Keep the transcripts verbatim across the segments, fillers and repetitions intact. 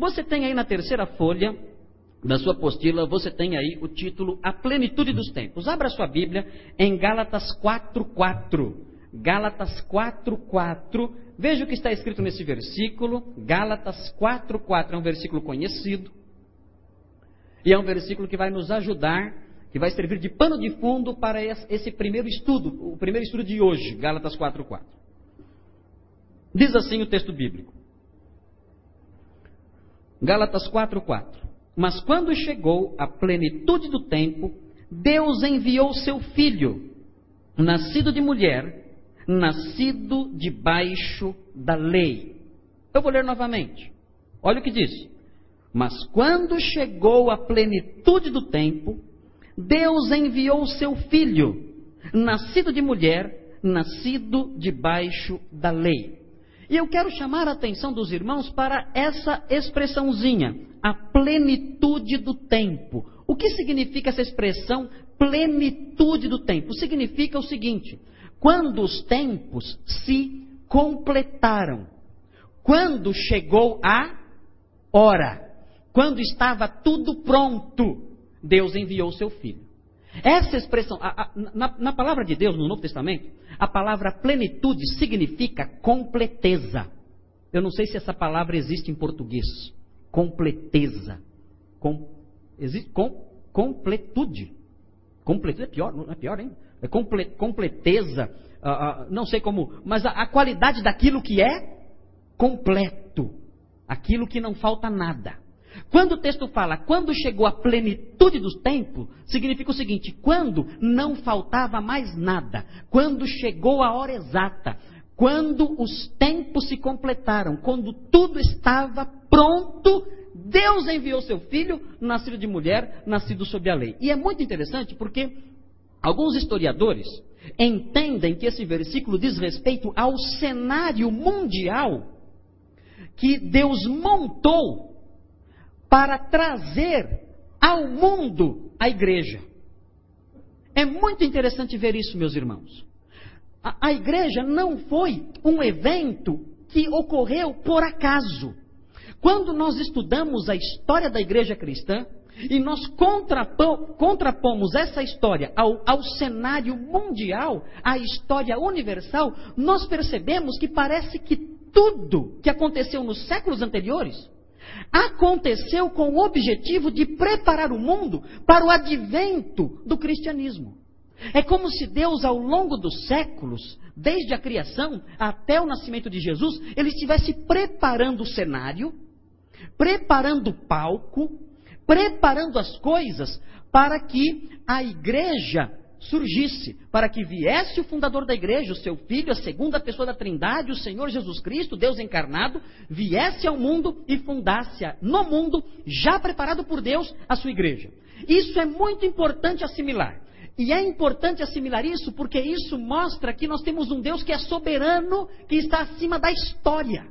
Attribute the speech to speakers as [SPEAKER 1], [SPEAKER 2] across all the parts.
[SPEAKER 1] Você tem aí na terceira folha da sua apostila, você tem aí o título A Plenitude dos Tempos. Abra sua Bíblia em Gálatas quatro, quatro. Gálatas quatro, quatro. Veja o que está escrito nesse versículo. Gálatas quatro, quatro é um versículo conhecido. E é um versículo que vai nos ajudar, que vai servir de pano de fundo para esse primeiro estudo, o primeiro estudo de hoje, Gálatas quatro, quatro. Diz assim o texto bíblico. Gálatas quatro, quatro. Mas quando chegou a plenitude do tempo, Deus enviou seu filho, nascido de mulher, nascido debaixo da lei. Eu vou ler novamente. Olha o que diz. Mas quando chegou a plenitude do tempo, Deus enviou seu filho, nascido de mulher, nascido debaixo da lei. E eu quero chamar a atenção dos irmãos para essa expressãozinha, a plenitude do tempo. O que significa essa expressão, plenitude do tempo? Significa o seguinte: quando os tempos se completaram, quando chegou a hora, quando estava tudo pronto, Deus enviou o seu filho. Essa expressão, a, a, na, na palavra de Deus, no Novo Testamento, a palavra plenitude significa completeza. Eu não sei se essa palavra existe em português. Completeza. Com, existe, com, completude. Completude é pior, não é pior, hein? É comple, completeza, uh, uh, não sei como, mas a, a qualidade daquilo que é completo. Aquilo que não falta nada. Quando o texto fala, quando chegou a plenitude dos tempos, significa o seguinte: quando não faltava mais nada, quando chegou a hora exata, quando os tempos se completaram, quando tudo estava pronto, Deus enviou seu filho, nascido de mulher, nascido sob a lei. E é muito interessante porque alguns historiadores entendem que esse versículo diz respeito ao cenário mundial que Deus montou para trazer ao mundo a igreja. É muito interessante ver isso, meus irmãos. A, a igreja não foi um evento que ocorreu por acaso. Quando nós estudamos a história da igreja cristã, e nós contrapom, contrapomos essa história ao, ao cenário mundial, à história universal, nós percebemos que parece que tudo que aconteceu nos séculos anteriores aconteceu com o objetivo de preparar o mundo para o advento do cristianismo. É como se Deus, ao longo dos séculos, desde a criação até o nascimento de Jesus, ele estivesse preparando o cenário, preparando o palco, preparando as coisas para que a igreja surgisse, para que viesse o fundador da igreja, o seu filho, a segunda pessoa da Trindade, o Senhor Jesus Cristo, Deus encarnado, viesse ao mundo e fundasse no mundo, já preparado por Deus, a sua igreja. Isso é muito importante assimilar. E é importante assimilar isso porque isso mostra que nós temos um Deus que é soberano, que está acima da história.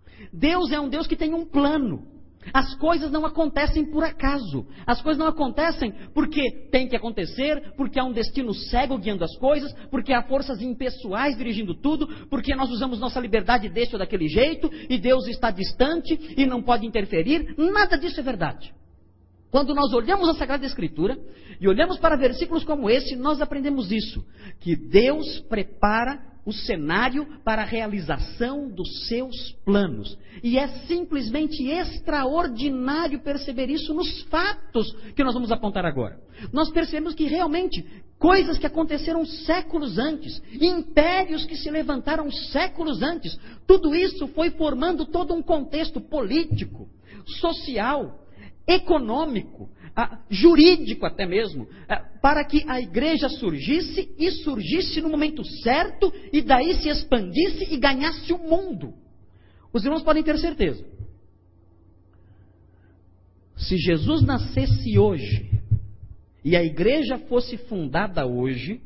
[SPEAKER 1] Deus é um Deus que tem um plano. As coisas não acontecem por acaso. As coisas não acontecem porque tem que acontecer, porque há um destino cego guiando as coisas, porque há forças impessoais dirigindo tudo, porque nós usamos nossa liberdade desse ou daquele jeito, e Deus está distante e não pode interferir. Nada disso é verdade. Quando nós olhamos a Sagrada Escritura e olhamos para versículos como esse, nós aprendemos isso, que Deus prepara o cenário para a realização dos seus planos. E é simplesmente extraordinário perceber isso nos fatos que nós vamos apontar agora. Nós percebemos que realmente coisas que aconteceram séculos antes, impérios que se levantaram séculos antes, tudo isso foi formando todo um contexto político, social, econômico, jurídico até mesmo, para que a igreja surgisse e surgisse no momento certo e daí se expandisse e ganhasse o mundo. Os irmãos podem ter certeza. Se Jesus nascesse hoje e a igreja fosse fundada hoje,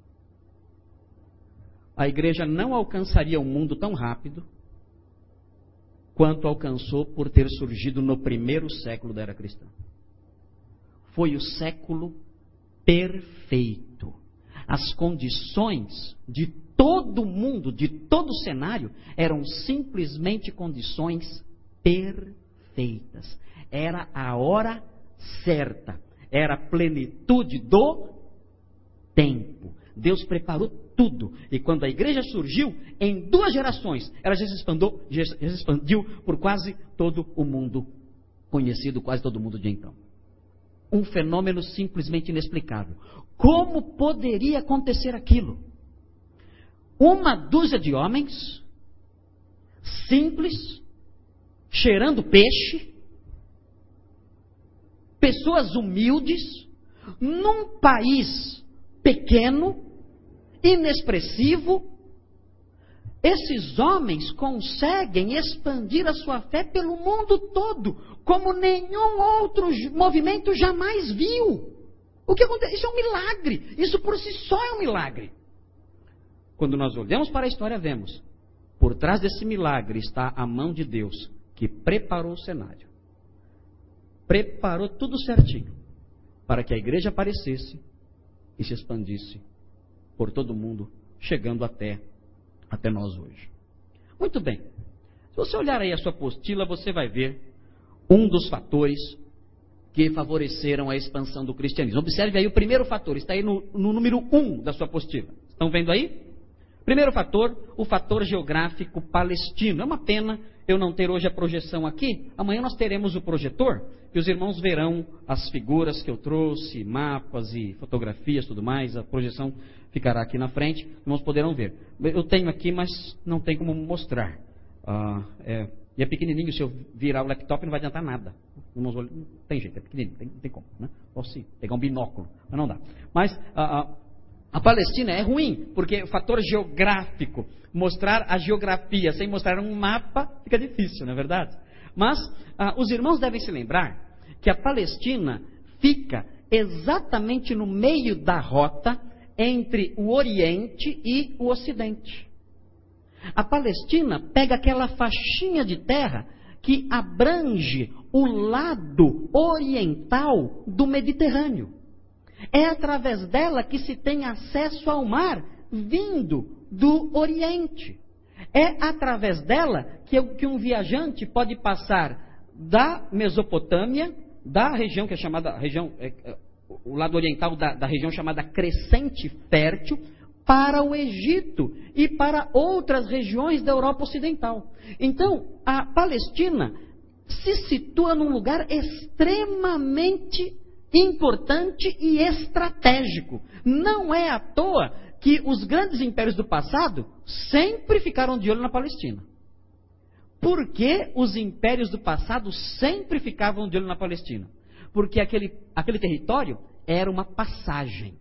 [SPEAKER 1] a igreja não alcançaria o mundo tão rápido quanto alcançou por ter surgido no primeiro século da era cristã. Foi o século perfeito. As condições de todo mundo, de todo o cenário, eram simplesmente condições perfeitas. feitas. Era a hora certa. Era a plenitude do tempo. Deus preparou tudo. E quando a igreja surgiu, em duas gerações, ela já se expandiu, já se expandiu por quase todo o mundo conhecido, quase todo o mundo de então. Um fenômeno simplesmente inexplicável. Como poderia acontecer aquilo? Uma dúzia de homens, simples, cheirando peixe, pessoas humildes, num país pequeno, inexpressivo, esses homens conseguem expandir a sua fé pelo mundo todo, como nenhum outro movimento jamais viu. O que acontece? Isso é um milagre. Isso por si só é um milagre. Quando nós olhamos para a história, vemos, por trás desse milagre está a mão de Deus, que preparou o cenário. Preparou tudo certinho, para que a igreja aparecesse e se expandisse por todo o mundo, chegando até, até nós hoje. Muito bem. Se você olhar aí a sua apostila, você vai ver um dos fatores que favoreceram a expansão do cristianismo. Observe aí o primeiro fator, está aí no, no número um da sua apostila. Estão vendo aí? Primeiro fator, o fator geográfico palestino. É uma pena eu não ter hoje a projeção aqui. Amanhã nós teremos o projetor e os irmãos verão as figuras que eu trouxe, mapas e fotografias, tudo mais. A projeção ficará aqui na frente, os irmãos poderão ver. Eu tenho aqui, mas não tem como mostrar. Ah, é, e é pequenininho, se eu virar o laptop não vai adiantar nada. Irmãos, não tem jeito, é pequenininho, tem, não tem como. Né? Posso pegar um binóculo, mas não dá. Mas ah, ah, a Palestina é ruim, porque o fator geográfico, mostrar a geografia sem mostrar um mapa, fica difícil, não é verdade? Mas ah, os irmãos devem se lembrar que a Palestina fica exatamente no meio da rota entre o Oriente e o Ocidente. A Palestina pega aquela faixinha de terra que abrange o lado oriental do Mediterrâneo. É através dela que se tem acesso ao mar vindo do Oriente. É através dela que, que um viajante pode passar da Mesopotâmia, da região que é chamada, região, é, é, o lado oriental da, da região chamada Crescente Fértil, para o Egito e para outras regiões da Europa Ocidental. Então, a Palestina se situa num lugar extremamente importante e estratégico. Não é à toa que os grandes impérios do passado sempre ficaram de olho na Palestina. Por que os impérios do passado sempre ficavam de olho na Palestina? Porque aquele, aquele território era uma passagem.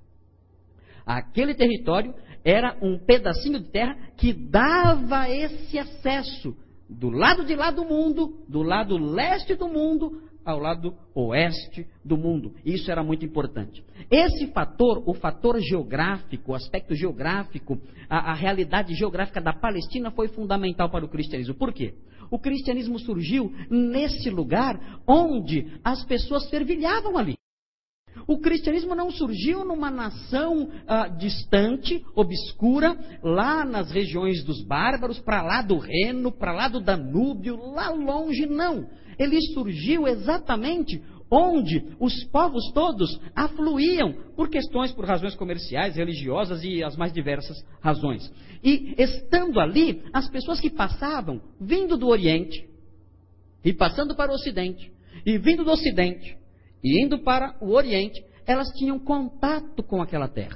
[SPEAKER 1] Aquele território era um pedacinho de terra que dava esse acesso do lado de lá do mundo, do lado leste do mundo, ao lado oeste do mundo. Isso era muito importante. Esse fator, o fator geográfico, o aspecto geográfico, a, a realidade geográfica da Palestina foi fundamental para o cristianismo. Por quê? O cristianismo surgiu nesse lugar onde as pessoas fervilhavam ali. O cristianismo não surgiu numa nação ah, distante, obscura, lá nas regiões dos bárbaros, para lá do Reno, para lá do Danúbio, lá longe, não. Ele surgiu exatamente onde os povos todos afluíam por questões, por razões comerciais, religiosas e as mais diversas razões. E estando ali, as pessoas que passavam, vindo do Oriente, e passando para o Ocidente, e vindo do Ocidente, e indo para o Oriente, elas tinham contato com aquela terra.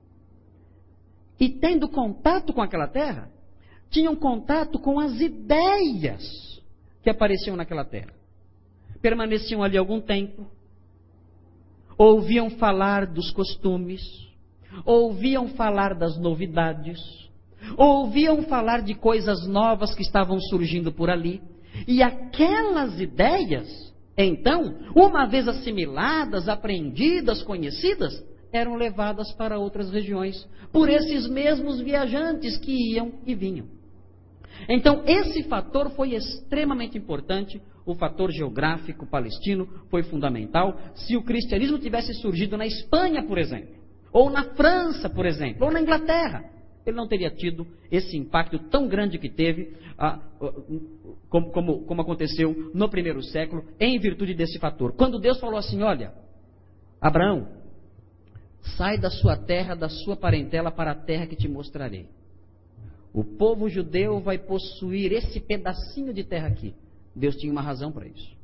[SPEAKER 1] E tendo contato com aquela terra, tinham contato com as ideias que apareciam naquela terra. Permaneciam ali algum tempo, ouviam falar dos costumes, ouviam falar das novidades, ouviam falar de coisas novas que estavam surgindo por ali, e aquelas ideias, então, uma vez assimiladas, aprendidas, conhecidas, eram levadas para outras regiões, por esses mesmos viajantes que iam e vinham. Então, esse fator foi extremamente importante, o fator geográfico palestino foi fundamental. Se o cristianismo tivesse surgido na Espanha, por exemplo, ou na França, por exemplo, ou na Inglaterra, ele não teria tido esse impacto tão grande que teve, ah, como, como, como aconteceu no primeiro século, em virtude desse fator. Quando Deus falou assim, olha, Abraão, sai da sua terra, da sua parentela, para a terra que te mostrarei. O povo judeu vai possuir esse pedacinho de terra aqui. Deus tinha uma razão para isso.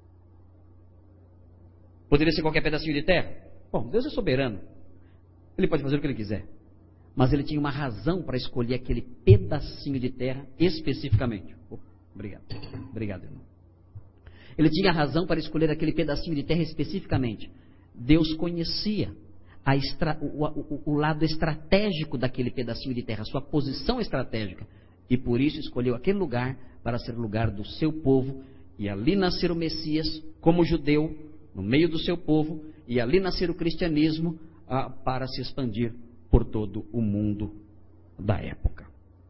[SPEAKER 1] Poderia ser qualquer pedacinho de terra? Bom, Deus é soberano. Ele pode fazer o que ele quiser. Mas ele tinha uma razão para escolher aquele pedacinho de terra especificamente. Oh, obrigado. Obrigado, irmão. Ele tinha razão para escolher aquele pedacinho de terra especificamente. Deus conhecia a extra, o, o, o lado estratégico daquele pedacinho de terra, a sua posição estratégica. E por isso escolheu aquele lugar para ser o lugar do seu povo. E ali nascer o Messias como judeu, no meio do seu povo. E ali nascer o cristianismo ah, para se expandir por todo o mundo da época.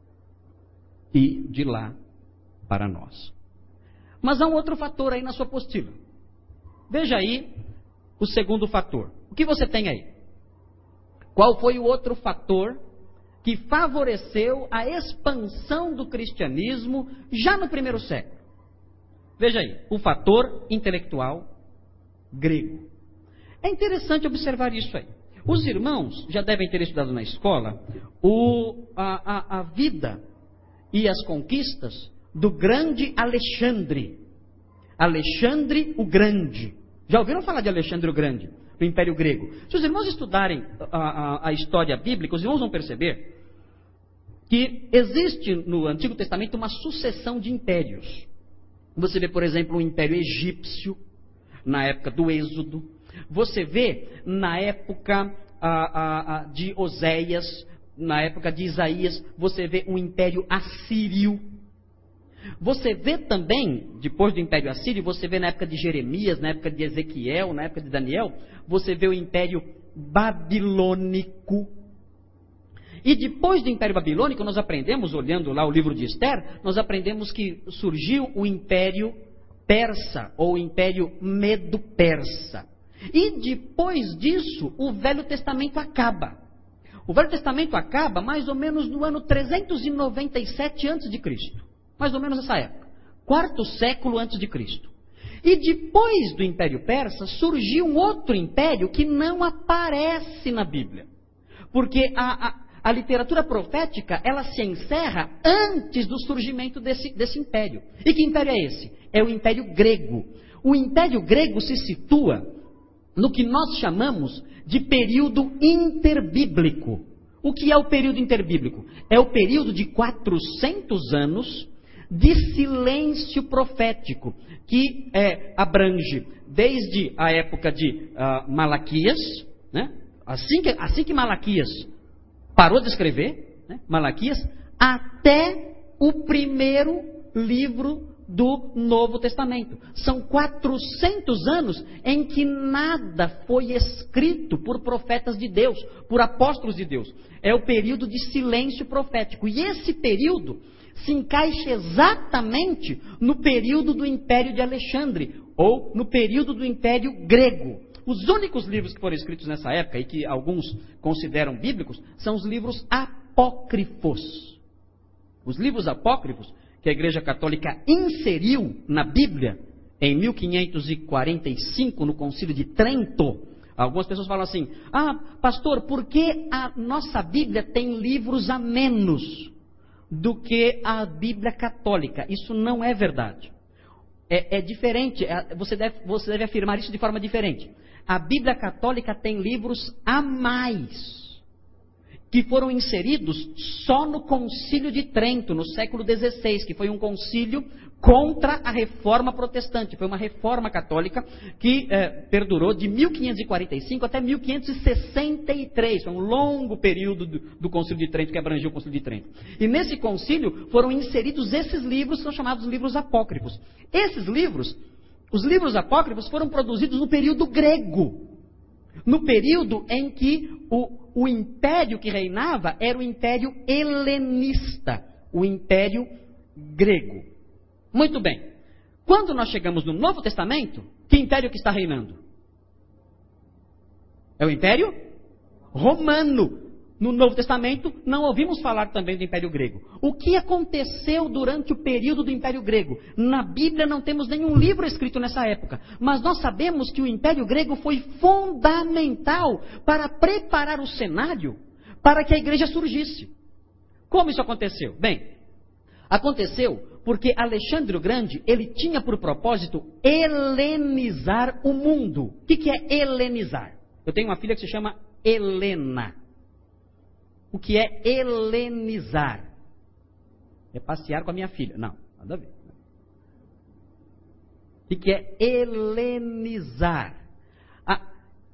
[SPEAKER 1] E de lá para nós. Mas há um outro fator aí na sua apostila. Veja aí o segundo fator. O que você tem aí? Qual foi o outro fator que favoreceu a expansão do cristianismo já no primeiro século? Veja aí, o fator intelectual grego. É interessante observar isso aí. Os irmãos já devem ter estudado na escola o, a, a, a vida e as conquistas do grande Alexandre. Alexandre o Grande. Já ouviram falar de Alexandre o Grande, do Império Grego? Se os irmãos estudarem a, a, a história bíblica, os irmãos vão perceber que existe no Antigo Testamento uma sucessão de impérios. Você vê, por exemplo, o Império Egípcio, na época do Êxodo. Você vê na época a, a, a, de Oséias, na época de Isaías, você vê o Império Assírio. Você vê também, depois do Império Assírio, você vê na época de Jeremias, na época de Ezequiel, na época de Daniel, você vê o Império Babilônico. E depois do Império Babilônico, nós aprendemos, olhando lá o livro de Esther, nós aprendemos que surgiu o Império Persa, ou o Império Medo-Persa. E depois disso, o Velho Testamento acaba. O Velho Testamento acaba mais ou menos no ano trezentos e noventa e sete antes de Cristo. Mais ou menos nessa época. Quarto século antes de Cristo. E depois do Império Persa, surgiu um outro império que não aparece na Bíblia. Porque a, a, a literatura profética, ela se encerra antes do surgimento desse, desse império. E que império é esse? É o Império Grego. O Império Grego se situa no que nós chamamos de período interbíblico. O que é o período interbíblico? É o período de quatrocentos anos de silêncio profético, que é, abrange desde a época de uh, Malaquias, né? assim, que, assim que Malaquias parou de escrever, né? Malaquias, até o primeiro livro do Novo Testamento. São quatrocentos anos em que nada foi escrito por profetas de Deus, por apóstolos de Deus. É o período de silêncio profético. E esse período se encaixa exatamente no período do Império de Alexandre, ou no período do Império Grego. Os únicos livros que foram escritos nessa época, e que alguns consideram bíblicos, são os livros apócrifos. Os livros apócrifos que a Igreja Católica inseriu na Bíblia em mil quinhentos e quarenta e cinco, no Concílio de Trento. Algumas pessoas falam assim, ah, pastor, por que a nossa Bíblia tem livros a menos do que a Bíblia Católica? Isso não é verdade. É, é diferente, é, você, deve, você deve afirmar isso de forma diferente. A Bíblia Católica tem livros a mais, que foram inseridos só no Concílio de Trento, no século dezesseis, que foi um concílio contra a reforma protestante. Foi uma reforma católica que eh, perdurou de mil quinhentos e quarenta e cinco até mil quinhentos e sessenta e três. Foi um longo período do, do Concílio de Trento, que abrangiu o Concílio de Trento. E nesse concílio foram inseridos esses livros, que são chamados livros apócrifos. Esses livros, os livros apócrifos foram produzidos no período grego. No período em que o, o império que reinava era o império helenista, o império grego. Muito bem. Quando nós chegamos no Novo Testamento, que império que está reinando? É o império romano. no Novo Testamento, não ouvimos falar também do Império Grego. O que aconteceu durante o período do Império Grego? Na Bíblia não temos nenhum livro escrito nessa época, mas nós sabemos que o Império Grego foi fundamental para preparar o cenário para que a igreja surgisse. Como isso aconteceu? Bem, aconteceu porque Alexandre o Grande, ele tinha por propósito helenizar o mundo. O que é helenizar? Eu tenho uma filha que se chama Helena. O que é helenizar? É passear com a minha filha. Não, nada a ver. O que é helenizar? A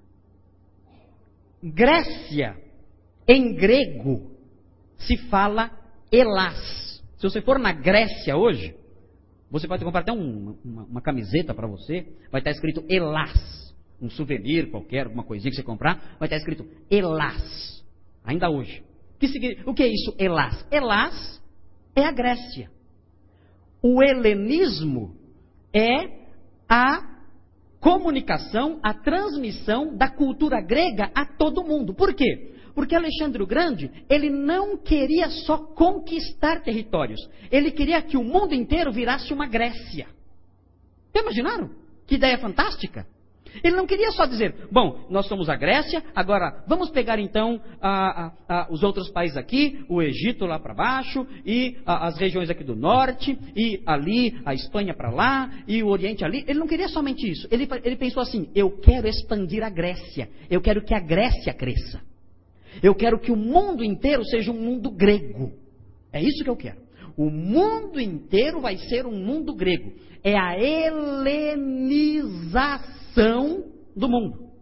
[SPEAKER 1] Grécia, em grego, se fala Helás. Se você for na Grécia hoje, você pode comprar até um, uma, uma camiseta para você, vai estar escrito Helás. Um souvenir qualquer, alguma coisinha que você comprar, vai estar escrito Helás. Ainda hoje. Que significa, o que é isso, Helás? Helás é a Grécia. O helenismo é a comunicação, a transmissão da cultura grega a todo mundo. Por quê? Porque Alexandre o Grande, ele não queria só conquistar territórios. Ele queria que o mundo inteiro virasse uma Grécia. Já imaginaram? Que ideia fantástica! Ele não queria só dizer, bom, nós somos a Grécia, agora vamos pegar então a, a, a, os outros países aqui, o Egito lá para baixo, e a, as regiões aqui do norte, e ali a Espanha para lá, e o Oriente ali. Ele não queria somente isso. Ele, ele pensou assim, eu quero expandir a Grécia, eu quero que a Grécia cresça. Eu quero que o mundo inteiro seja um mundo grego. É isso que eu quero. O mundo inteiro vai ser um mundo grego. É a helenização do mundo.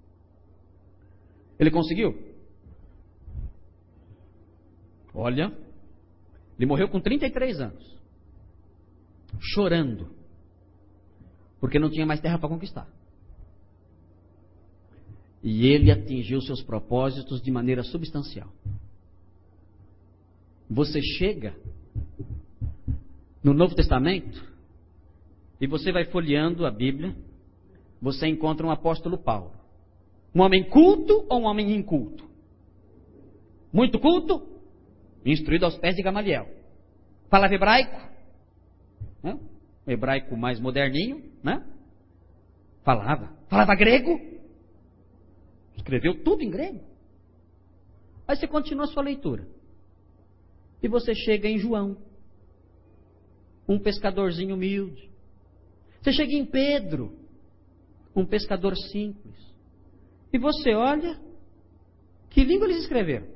[SPEAKER 1] Ele conseguiu? Olha, ele morreu com trinta e três anos, chorando, porque não tinha mais terra para conquistar. E ele atingiu seus propósitos de maneira substancial. Você chega no Novo Testamento e você vai folheando a Bíblia, você encontra um apóstolo Paulo. Um homem culto ou um homem inculto? Muito culto, instruído aos pés de Gamaliel. Falava hebraico, né? Hebraico mais moderninho, né? Falava. Falava grego. Escreveu tudo em grego. Aí você continua a sua leitura. E você chega em João, um pescadorzinho humilde. Você chega em Pedro, um pescador simples. E você olha, que língua eles escreveram?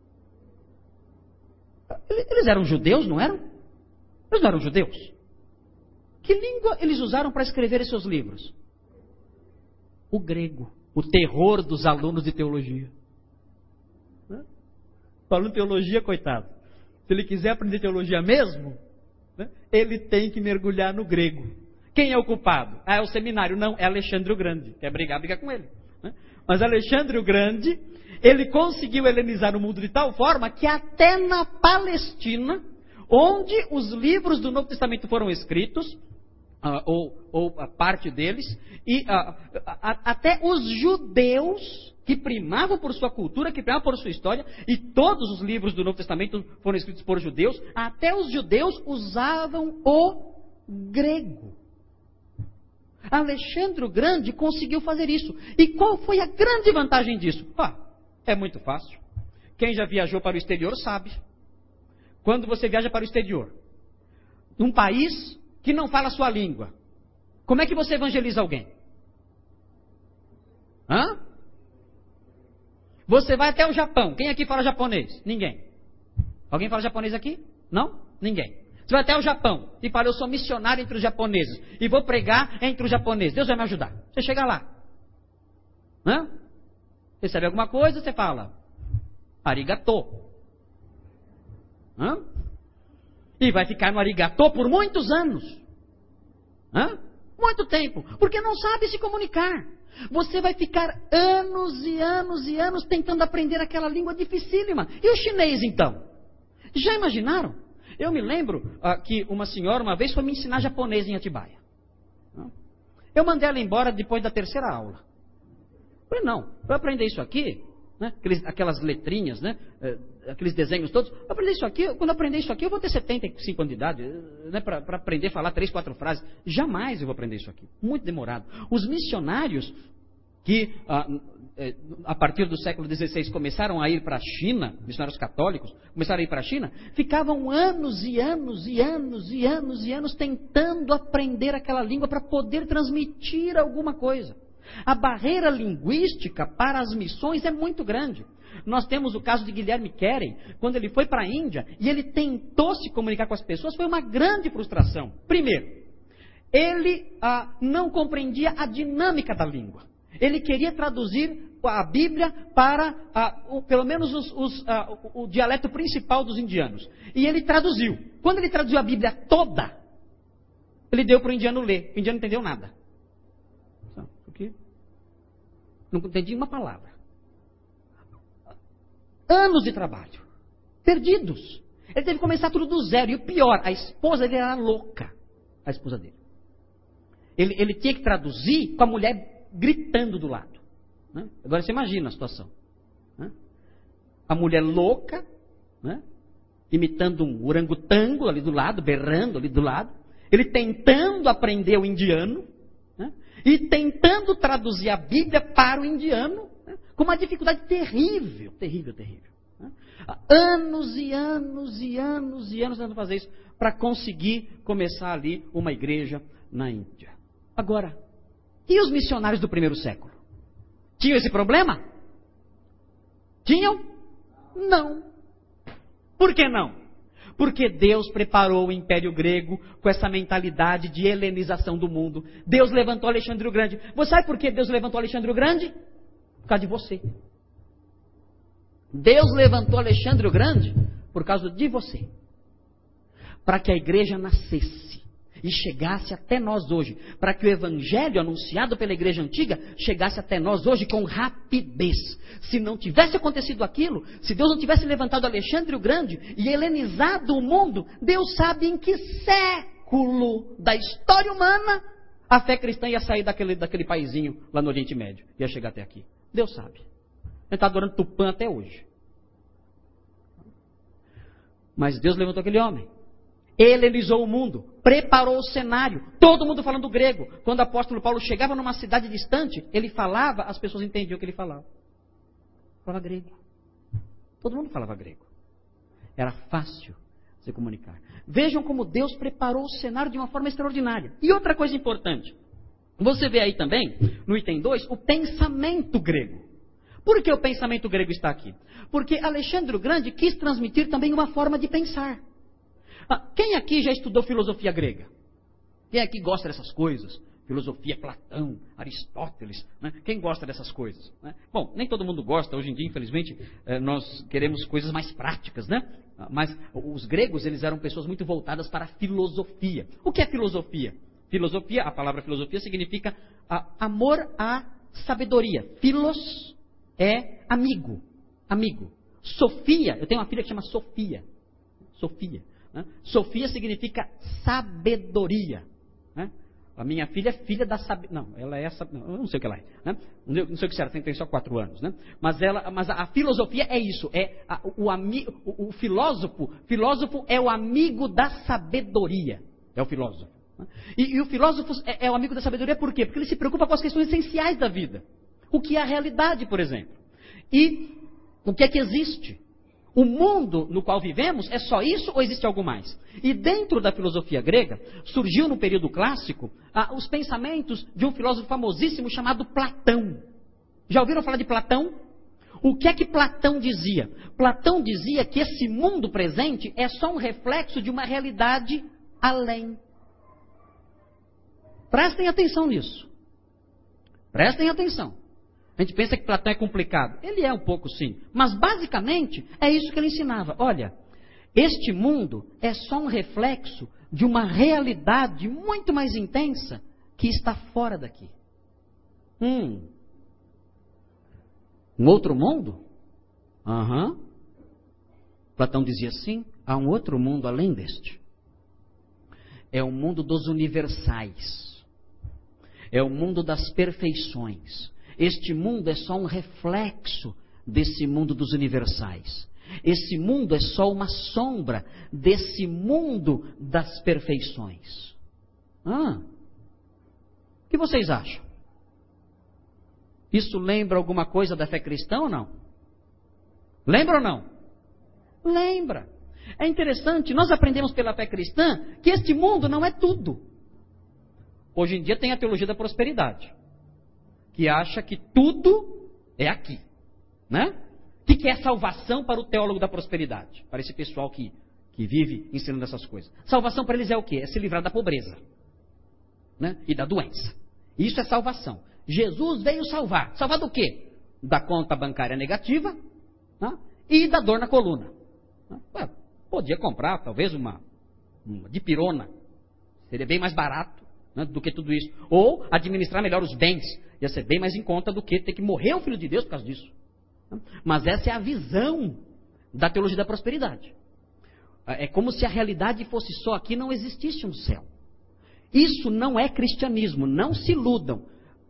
[SPEAKER 1] Eles eram judeus, não eram? Eles não eram judeus? Que língua eles usaram para escrever seus livros? O grego. O terror dos alunos de teologia. Né? O aluno de teologia, coitado, se ele quiser aprender teologia mesmo, né, ele tem que mergulhar no grego. Quem é o culpado? Ah, é o seminário. Não, é Alexandre o Grande. Quer brigar, briga com ele. Né? Mas Alexandre o Grande, ele conseguiu helenizar o mundo de tal forma que até na Palestina, onde os livros do Novo Testamento foram escritos, Uh, ou, ou a parte deles, e uh, a, a, até os judeus que primavam por sua cultura, que primavam por sua história, e todos os livros do Novo Testamento foram escritos por judeus, até os judeus usavam o grego. Alexandre o Grande conseguiu fazer isso. E qual foi a grande vantagem disso? Ah, é muito fácil. Quem já viajou para o exterior sabe. Quando você viaja para o exterior, num país que não fala a sua língua, como é que você evangeliza alguém? Hã? Você vai até o Japão. Quem aqui fala japonês? Ninguém. Alguém fala japonês aqui? Não? Ninguém. Você vai até o Japão e fala, eu sou missionário entre os japoneses e vou pregar entre os japoneses. Deus vai me ajudar. Você chega lá. Hã? Recebe alguma coisa, você fala, arigato. Hã? E vai ficar no arigatô por muitos anos. Hã? Muito tempo. Porque não sabe se comunicar. Você vai ficar anos e anos e anos tentando aprender aquela língua dificílima. E o chinês, então? Já imaginaram? Eu me lembro uh, que uma senhora uma vez foi me ensinar japonês em Atibaia. Eu mandei ela embora depois da terceira aula. Falei, não, para aprender isso aqui, né? Aqueles, aquelas letrinhas, né? É, aqueles desenhos todos. Eu aprendi isso aqui, quando eu aprender isso aqui, eu vou ter setenta e cinco anos de idade, né? Para aprender a falar três, quatro frases. Jamais eu vou aprender isso aqui. Muito demorado. Os missionários que, a, a partir do século dezesseis, começaram a ir para a China, missionários católicos, começaram a ir para a China, ficavam anos e anos e anos e anos e anos tentando aprender aquela língua para poder transmitir alguma coisa. A barreira linguística para as missões é muito grande. Nós temos o caso de Guilherme Carey, quando ele foi para a Índia e ele tentou se comunicar com as pessoas, foi uma grande frustração. Primeiro, ele ah, não compreendia a dinâmica da língua. Ele queria traduzir a Bíblia para, ah, o, pelo menos, os, os, ah, o, o dialeto principal dos indianos. E ele traduziu. Quando ele traduziu a Bíblia toda, ele deu para o indiano ler. O indiano não entendeu nada. O quê? Não entendi uma palavra. Anos de trabalho. Perdidos. Ele teve que começar tudo do zero. E o pior, a esposa dele era louca. A esposa dele. Ele, ele tinha que traduzir com a mulher gritando do lado. Né? Agora você imagina a situação. Né? A mulher louca, né? Imitando um orangotango ali do lado, berrando ali do lado. Ele tentando aprender o indiano, né? E tentando traduzir a Bíblia para o indiano, né? Com uma dificuldade terrível, terrível, terrível. Né? Anos e anos e anos e anos tentando fazer isso para conseguir começar ali uma igreja na Índia. Agora, e os missionários do primeiro século? Tinham esse problema? Tinham? Não. Por que não? Porque Deus preparou o Império Grego com essa mentalidade de helenização do mundo. Deus levantou Alexandre o Grande. Você sabe por que Deus levantou Alexandre o Grande? Por causa de você. Deus levantou Alexandre o Grande por causa de você. Para que a igreja nascesse e chegasse até nós hoje, para que o evangelho anunciado pela igreja antiga chegasse até nós hoje com rapidez. Se não tivesse acontecido aquilo, se Deus não tivesse levantado Alexandre o Grande e helenizado o mundo, Deus sabe em que século da história humana a fé cristã ia sair daquele, daquele paizinho lá no Oriente Médio, ia chegar até aqui. Deus sabe. Ele está adorando Tupã até hoje. Mas Deus levantou aquele homem. Helenizou o mundo, preparou o cenário, todo mundo falando grego. Quando o apóstolo Paulo chegava numa cidade distante, ele falava, as pessoas entendiam o que ele falava. Falava grego. Todo mundo falava grego. Era fácil se comunicar. Vejam como Deus preparou o cenário de uma forma extraordinária. E outra coisa importante, você vê aí também, no item dois, o pensamento grego. Por que o pensamento grego está aqui? Porque Alexandre o Grande quis transmitir também uma forma de pensar. Quem aqui já estudou filosofia grega? Quem aqui gosta dessas coisas? Filosofia, Platão, Aristóteles, né? Quem gosta dessas coisas? Né? Bom, nem todo mundo gosta. Hoje em dia, infelizmente, nós queremos coisas mais práticas, né? Mas os gregos, eles eram pessoas muito voltadas para a filosofia. O que é filosofia? Filosofia, a palavra filosofia significa amor à sabedoria. Philos é amigo, amigo. Sofia, eu tenho uma filha que chama Sofia. Sofia. Né? Sofia significa sabedoria. Né? A minha filha é filha da sabedoria. Não, ela é essa. Não, eu não sei o que ela é. Né? Não sei o que será, tem, tem só quatro anos. Né? Mas, ela, mas a, a filosofia é isso. É a, o, ami, o, o filósofo. Filósofo é o amigo da sabedoria. É o filósofo. Né? E, e o filósofo é, é o amigo da sabedoria por quê? Porque ele se preocupa com as questões essenciais da vida. O que é a realidade, por exemplo. E o que é que existe? O mundo no qual vivemos é só isso ou existe algo mais? E dentro da filosofia grega, surgiu no período clássico ah, os pensamentos de um filósofo famosíssimo chamado Platão. Já ouviram falar de Platão? O que é que Platão dizia? Platão dizia que esse mundo presente é só um reflexo de uma realidade além. Prestem atenção nisso. Prestem atenção. A gente pensa que Platão é complicado. Ele é um pouco sim. Mas basicamente é isso que ele ensinava. Olha, este mundo é só um reflexo de uma realidade muito mais intensa que está fora daqui. Hum. Um outro mundo? Aham. Uhum. Platão dizia assim, há um outro mundo além deste. É o mundo dos universais. É o mundo das perfeições. Este mundo é só um reflexo desse mundo dos universais. Esse mundo é só uma sombra desse mundo das perfeições. Ah, o que vocês acham? Isso lembra alguma coisa da fé cristã ou não? Lembra ou não? Lembra. É interessante, nós aprendemos pela fé cristã que este mundo não é tudo. Hoje em dia tem a teologia da prosperidade, que acha que tudo é aqui, né? O que é salvação para o teólogo da prosperidade? Para esse pessoal que, que vive ensinando essas coisas. Salvação para eles é o quê? É se livrar da pobreza, né? E da doença. Isso é salvação. Jesus veio salvar. Salvar do quê? Da conta bancária negativa, né? E da dor na coluna. Ué, podia comprar talvez uma, uma dipirona. Seria bem mais barato, né, do que tudo isso. Ou administrar melhor os bens. Ia ser bem mais em conta do que ter que morrer o Filho de Deus por causa disso. Mas essa é a visão da teologia da prosperidade. É como se a realidade fosse só aqui, não existisse um céu. Isso não é cristianismo, não se iludam.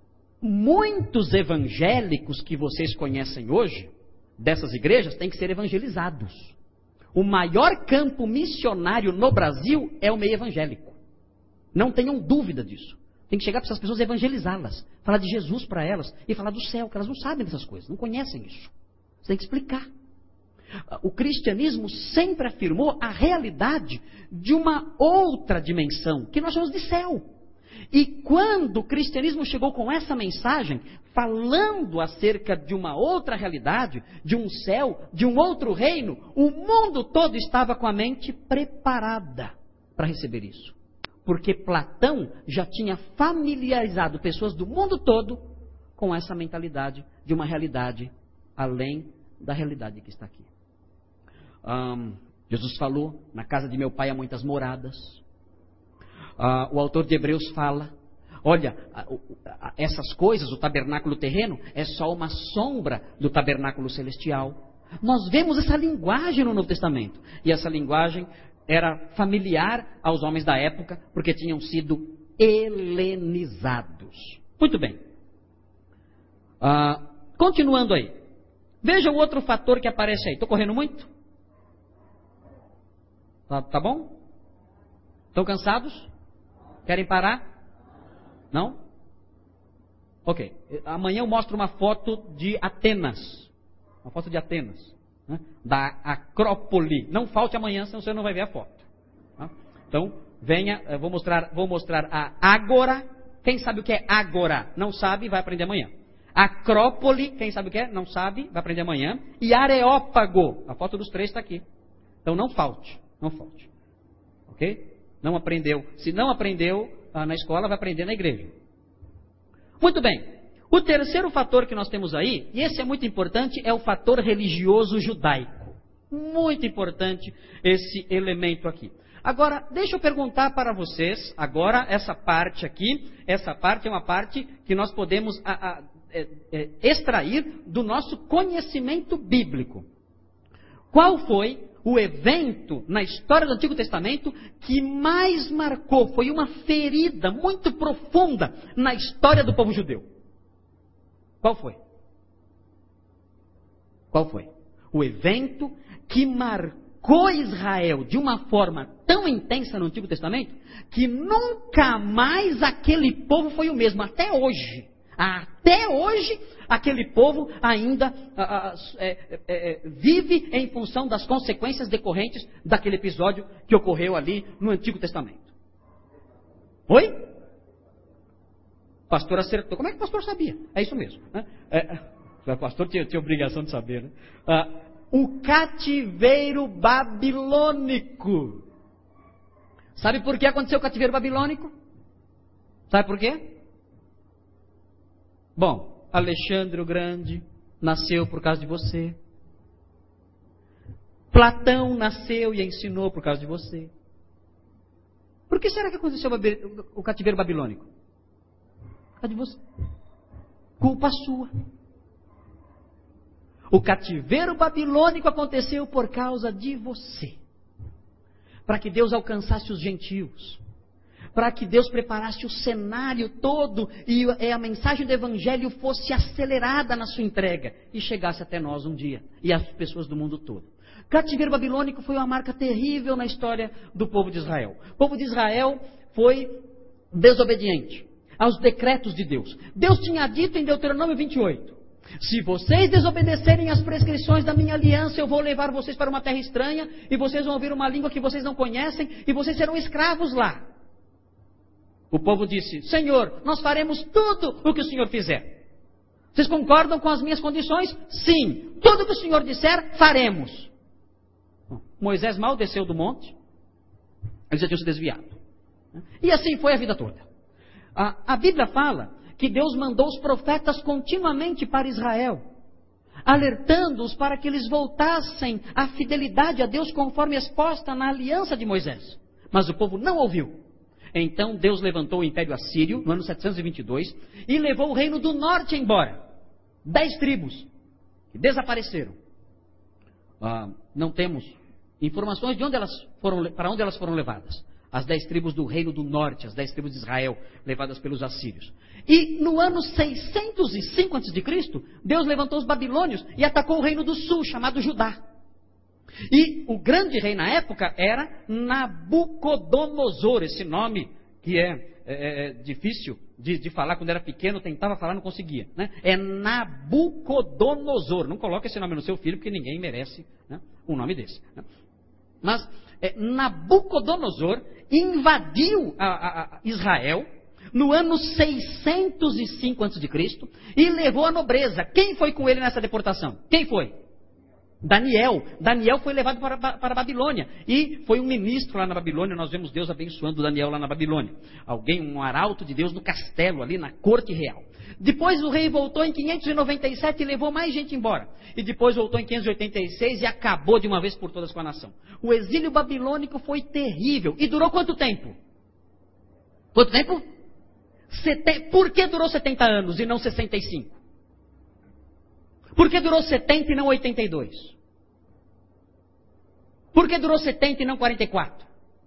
[SPEAKER 1] Muitos evangélicos que vocês conhecem hoje, dessas igrejas, têm que ser evangelizados. O maior campo missionário no Brasil é o meio evangélico. Não tenham dúvida disso. Tem que chegar para essas pessoas e evangelizá-las. Falar de Jesus para elas e falar do céu, que elas não sabem dessas coisas, não conhecem isso. Você tem que explicar. O cristianismo sempre afirmou a realidade de uma outra dimensão, que nós chamamos de céu. E quando o cristianismo chegou com essa mensagem, falando acerca de uma outra realidade, de um céu, de um outro reino, o mundo todo estava com a mente preparada para receber isso. Porque Platão já tinha familiarizado pessoas do mundo todo com essa mentalidade de uma realidade além da realidade que está aqui. Um, Jesus falou, na casa de meu pai há muitas moradas. Uh, o autor de Hebreus fala, olha, uh, uh, essas coisas, o tabernáculo terreno, é só uma sombra do tabernáculo celestial. Nós vemos essa linguagem no Novo Testamento. E essa linguagem era familiar aos homens da época, porque tinham sido helenizados. Muito bem. Uh, continuando aí. Veja o outro fator que aparece aí. Estou correndo muito? Tá, tá bom? Estão cansados? Querem parar? Não? Ok. Amanhã eu mostro uma foto de Atenas. Uma foto de Atenas. Né? Da Acrópole. Não falte amanhã, senão você não vai ver a foto. Tá? Então, venha, eu vou mostrar, vou mostrar a Ágora. Quem sabe o que é Ágora? Não sabe, vai aprender amanhã. Acrópole, quem sabe o que é? Não sabe, vai aprender amanhã. E Areópago. A foto dos três está aqui. Então não falte, não falte. Ok? Não aprendeu. Se não aprendeu ah, na escola, vai aprender na igreja. Muito bem. O terceiro fator que nós temos aí, e esse é muito importante, é o fator religioso judaico. Muito importante esse elemento aqui. Agora, deixa eu perguntar para vocês, agora, essa parte aqui, essa parte é uma parte que nós podemos a, a, é, é, extrair do nosso conhecimento bíblico. Qual foi o evento na história do Antigo Testamento que mais marcou, foi uma ferida muito profunda na história do povo judeu? Qual foi? Qual foi? O evento que marcou Israel de uma forma tão intensa no Antigo Testamento que nunca mais aquele povo foi o mesmo, até hoje. Até hoje, aquele povo ainda ah, é, é, vive em função das consequências decorrentes daquele episódio que ocorreu ali no Antigo Testamento. Oi? O pastor acertou. Como é que o pastor sabia? É isso mesmo. Né? É, o pastor tinha, tinha obrigação de saber. Né? Ah, o cativeiro babilônico. Sabe por que aconteceu o cativeiro babilônico? Sabe por quê? Bom, Alexandre o Grande nasceu por causa de você. Platão nasceu e ensinou por causa de você. Por que será que aconteceu o cativeiro babilônico? Por causa de você. Culpa sua. O cativeiro babilônico aconteceu por causa de você. Para que Deus alcançasse os gentios. para que Deus preparasse o cenário todo e a mensagem do Evangelho fosse acelerada na sua entrega e chegasse até nós um dia e as pessoas do mundo todo. O cativeiro babilônico foi uma marca terrível na história do povo de Israel. O povo de Israel foi desobediente aos decretos de Deus. Deus tinha dito em Deuteronômio vinte e oito, se vocês desobedecerem às prescrições da minha aliança, eu vou levar vocês para uma terra estranha, e vocês vão ouvir uma língua que vocês não conhecem, e vocês serão escravos lá. O povo disse, Senhor, nós faremos tudo o que o Senhor fizer. Vocês concordam com as minhas condições? Sim. Tudo o que o Senhor disser, faremos. Moisés mal desceu do monte, eles já tinham se desviado. E assim foi a vida toda. A, a Bíblia fala que Deus mandou os profetas continuamente para Israel, alertando-os para que eles voltassem à fidelidade a Deus conforme exposta na aliança de Moisés. Mas o povo não ouviu. Então Deus levantou o Império Assírio, no ano setecentos e vinte e dois, e levou o reino do norte embora. Dez tribos que desapareceram. Ah, não temos informações de onde elas foram, para onde elas foram levadas. As dez tribos do reino do norte, as dez tribos de Israel, levadas pelos assírios. E no ano seiscentos e cinco antes de Cristo, Deus levantou os babilônios e atacou o reino do sul, chamado Judá. E o grande rei na época era Nabucodonosor, esse nome que é, é, é difícil de, de falar, quando era pequeno, tentava falar, não conseguia. Né? É Nabucodonosor, não coloque esse nome no seu filho, porque ninguém merece, né, um nome desse. Né? Mas é, Nabucodonosor invadiu a, a, a Israel no ano seiscentos e cinco antes de Cristo e levou a nobreza. Quem foi com ele nessa deportação? Quem foi? Daniel. Daniel foi levado para, para a Babilônia e foi um ministro lá na Babilônia. Nós vemos Deus abençoando Daniel lá na Babilônia. Alguém, um arauto de Deus no castelo ali na corte real. Depois o rei voltou em quinhentos e noventa e sete e levou mais gente embora. E depois voltou em quinhentos e oitenta e seis e acabou de uma vez por todas com a nação. O exílio babilônico foi terrível. E durou quanto tempo? Quanto tempo? Sete... Por que durou setenta anos e não sessenta e cinco? Por que durou setenta e não oitenta e dois? Por que durou setenta e não quarenta e quatro?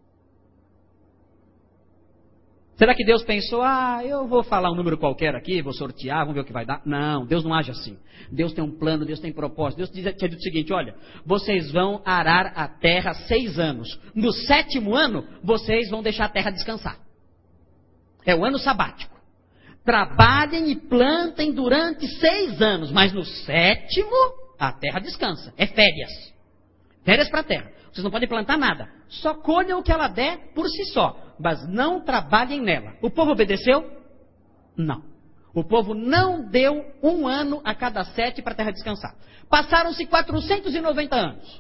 [SPEAKER 1] Será que Deus pensou, ah, eu vou falar um número qualquer aqui, vou sortear, vamos ver o que vai dar? Não, Deus não age assim. Deus tem um plano, Deus tem propósito. Deus tinha dito o seguinte, olha, vocês vão arar a terra seis anos. No sétimo ano, vocês vão deixar a terra descansar. É o ano sabático. Trabalhem e plantem durante seis anos, mas no sétimo, a terra descansa. É férias. Férias para a terra. Vocês não podem plantar nada. Só colham o que ela der por si só. Mas não trabalhem nela. O povo obedeceu? Não. O povo não deu um ano a cada sete para a terra descansar. Passaram-se quatrocentos e noventa anos.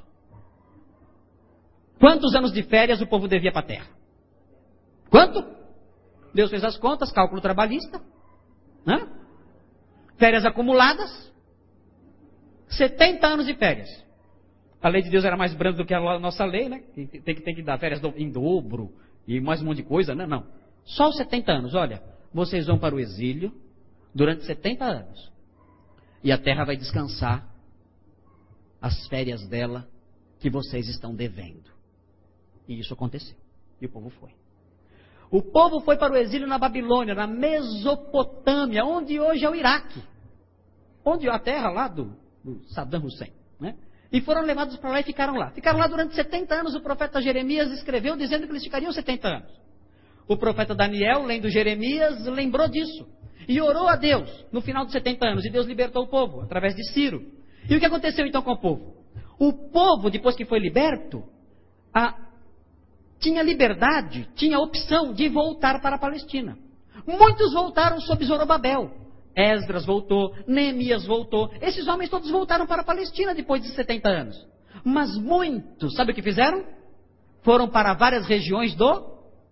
[SPEAKER 1] Quantos anos de férias o povo devia para a terra? Quanto? Deus fez as contas, cálculo trabalhista. Né? Férias acumuladas. setenta anos de férias. A lei de Deus era mais branda do que a nossa lei, né? Tem que, tem que dar férias em dobro e mais um monte de coisa, né? Não. Só os setenta anos. Olha, vocês vão para o exílio durante setenta anos. E a terra vai descansar as férias dela que vocês estão devendo. E isso aconteceu. E o povo foi. O povo foi para o exílio na Babilônia, na Mesopotâmia, onde hoje é o Iraque. Onde a terra lá do, do Saddam Hussein, né? E foram levados para lá e ficaram lá. Ficaram lá durante setenta anos. O profeta Jeremias escreveu dizendo que eles ficariam setenta anos. O profeta Daniel, lendo Jeremias, lembrou disso. E orou a Deus no final dos setenta anos. E Deus libertou o povo através de Ciro. E o que aconteceu então com o povo? O povo, depois que foi liberto, a, tinha liberdade, tinha a opção de voltar para a Palestina. Muitos voltaram sob Zorobabel. Esdras voltou, Neemias voltou. Esses homens todos voltaram para a Palestina depois de setenta anos. Mas muitos, sabe o que fizeram? Foram para várias regiões do...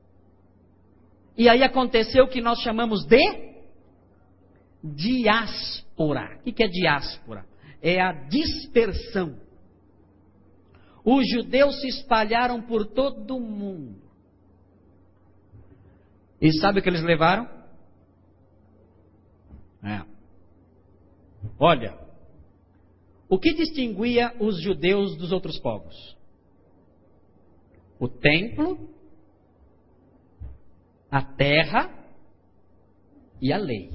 [SPEAKER 1] E aí aconteceu o que nós chamamos de diáspora. O que é diáspora? É a dispersão. Os judeus se espalharam por todo o mundo. E sabe o que eles levaram? É. Olha, o que distinguia os judeus dos outros povos? O templo a terra e a lei.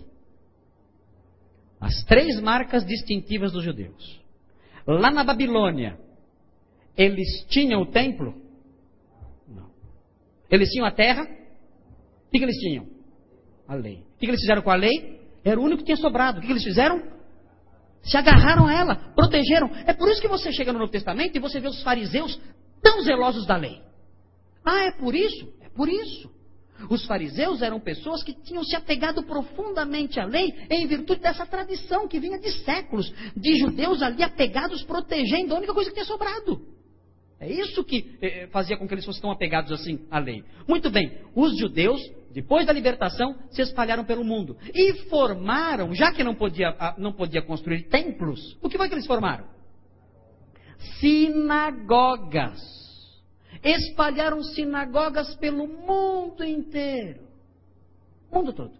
[SPEAKER 1] As três marcas distintivas dos judeus. Lá na Babilônia, eles tinham o templo? Não. Eles tinham a terra? O que, que eles tinham? A lei. O que, que eles fizeram com a lei? Era o único que tinha sobrado. O que, que eles fizeram? Se agarraram a ela, protegeram. É por isso que você chega no Novo Testamento e você vê os fariseus tão zelosos da lei. Ah, é por isso? É por isso. Os fariseus eram pessoas que tinham se apegado profundamente à lei em virtude dessa tradição que vinha de séculos, de judeus ali apegados, protegendo a única coisa que tinha sobrado. É isso que eh, fazia com que eles fossem tão apegados assim à lei. Muito bem, os judeus, depois da libertação, se espalharam pelo mundo e formaram, já que não podia, não podia construir templos, o que foi que eles formaram? Sinagogas. Espalharam sinagogas pelo mundo inteiro. O mundo todo.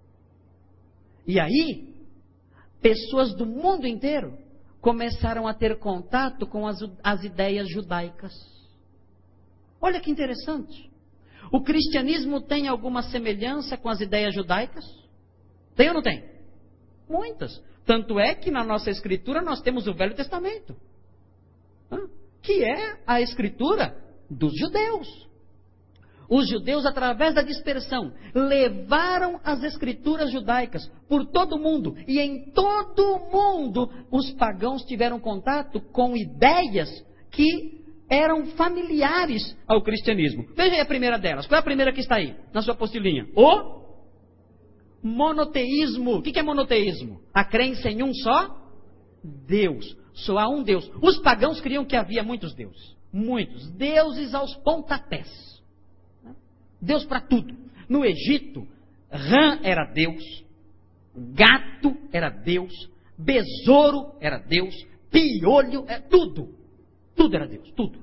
[SPEAKER 1] E aí, pessoas do mundo inteiro começaram a ter contato com as, as ideias judaicas. Olha que interessante. O cristianismo tem alguma semelhança com as ideias judaicas? Tem ou não tem? Muitas. Tanto é que na nossa escritura nós temos o Velho Testamento, que é a escritura dos judeus. Os judeus, através da dispersão, levaram as escrituras judaicas por todo o mundo. E em todo o mundo, os pagãos tiveram contato com ideias que eram familiares ao cristianismo. Veja aí a primeira delas. Qual é a primeira que está aí, na sua apostilinha? O monoteísmo. O que é monoteísmo? A crença em um só Deus. Só há um Deus. Os pagãos criam que havia muitos deuses. Muitos. Deuses aos pontapés. Deus para tudo. No Egito, rã era Deus, gato era Deus, besouro era Deus, piolho, é tudo. Tudo era Deus, tudo.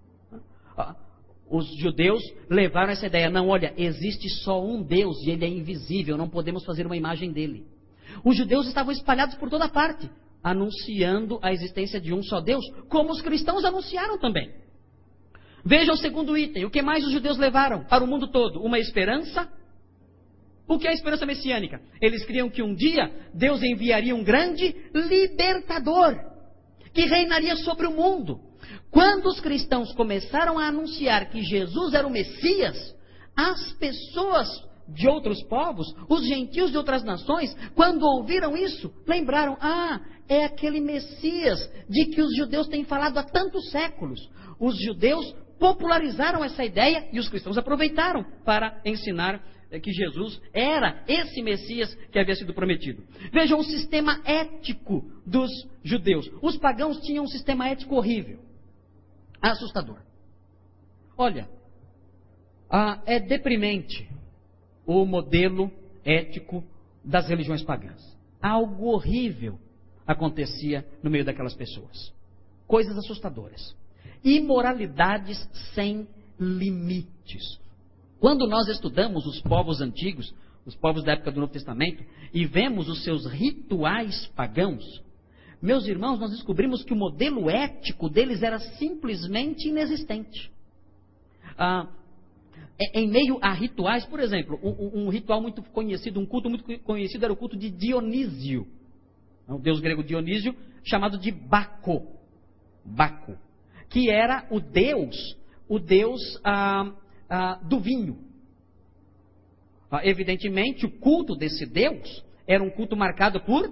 [SPEAKER 1] Os judeus levaram essa ideia. Não, olha, existe só um Deus e ele é invisível, não podemos fazer uma imagem dele. Os judeus estavam espalhados por toda parte, anunciando a existência de um só Deus, como os cristãos anunciaram também. Veja o segundo item. O que mais os judeus levaram para o mundo todo? Uma esperança. O que é a esperança messiânica? Eles criam que um dia Deus enviaria um grande libertador que reinaria sobre o mundo. Quando os cristãos começaram a anunciar que Jesus era o Messias, as pessoas de outros povos, os gentios de outras nações, quando ouviram isso, lembraram: ah, é aquele Messias de que os judeus têm falado há tantos séculos. Os judeus popularizaram essa ideia e os cristãos aproveitaram para ensinar que Jesus era esse Messias que havia sido prometido. Vejam o sistema ético dos judeus. Os pagãos tinham um sistema ético horrível, assustador. Olha, ah, é deprimente o modelo ético das religiões pagãs. Algo horrível acontecia no meio daquelas pessoas. Coisas assustadoras. Imoralidades sem limites. Quando nós estudamos os povos antigos, os povos da época do Novo Testamento, e vemos os seus rituais pagãos, meus irmãos, nós descobrimos que o modelo ético deles era simplesmente inexistente. Ah, em meio a rituais, por exemplo, um, um ritual muito conhecido, um culto muito conhecido era o culto de Dionísio, o deus grego Dionísio, chamado de Baco, Baco, que era o deus, o deus ah, ah, do vinho. Ah, evidentemente, o culto desse deus era um culto marcado por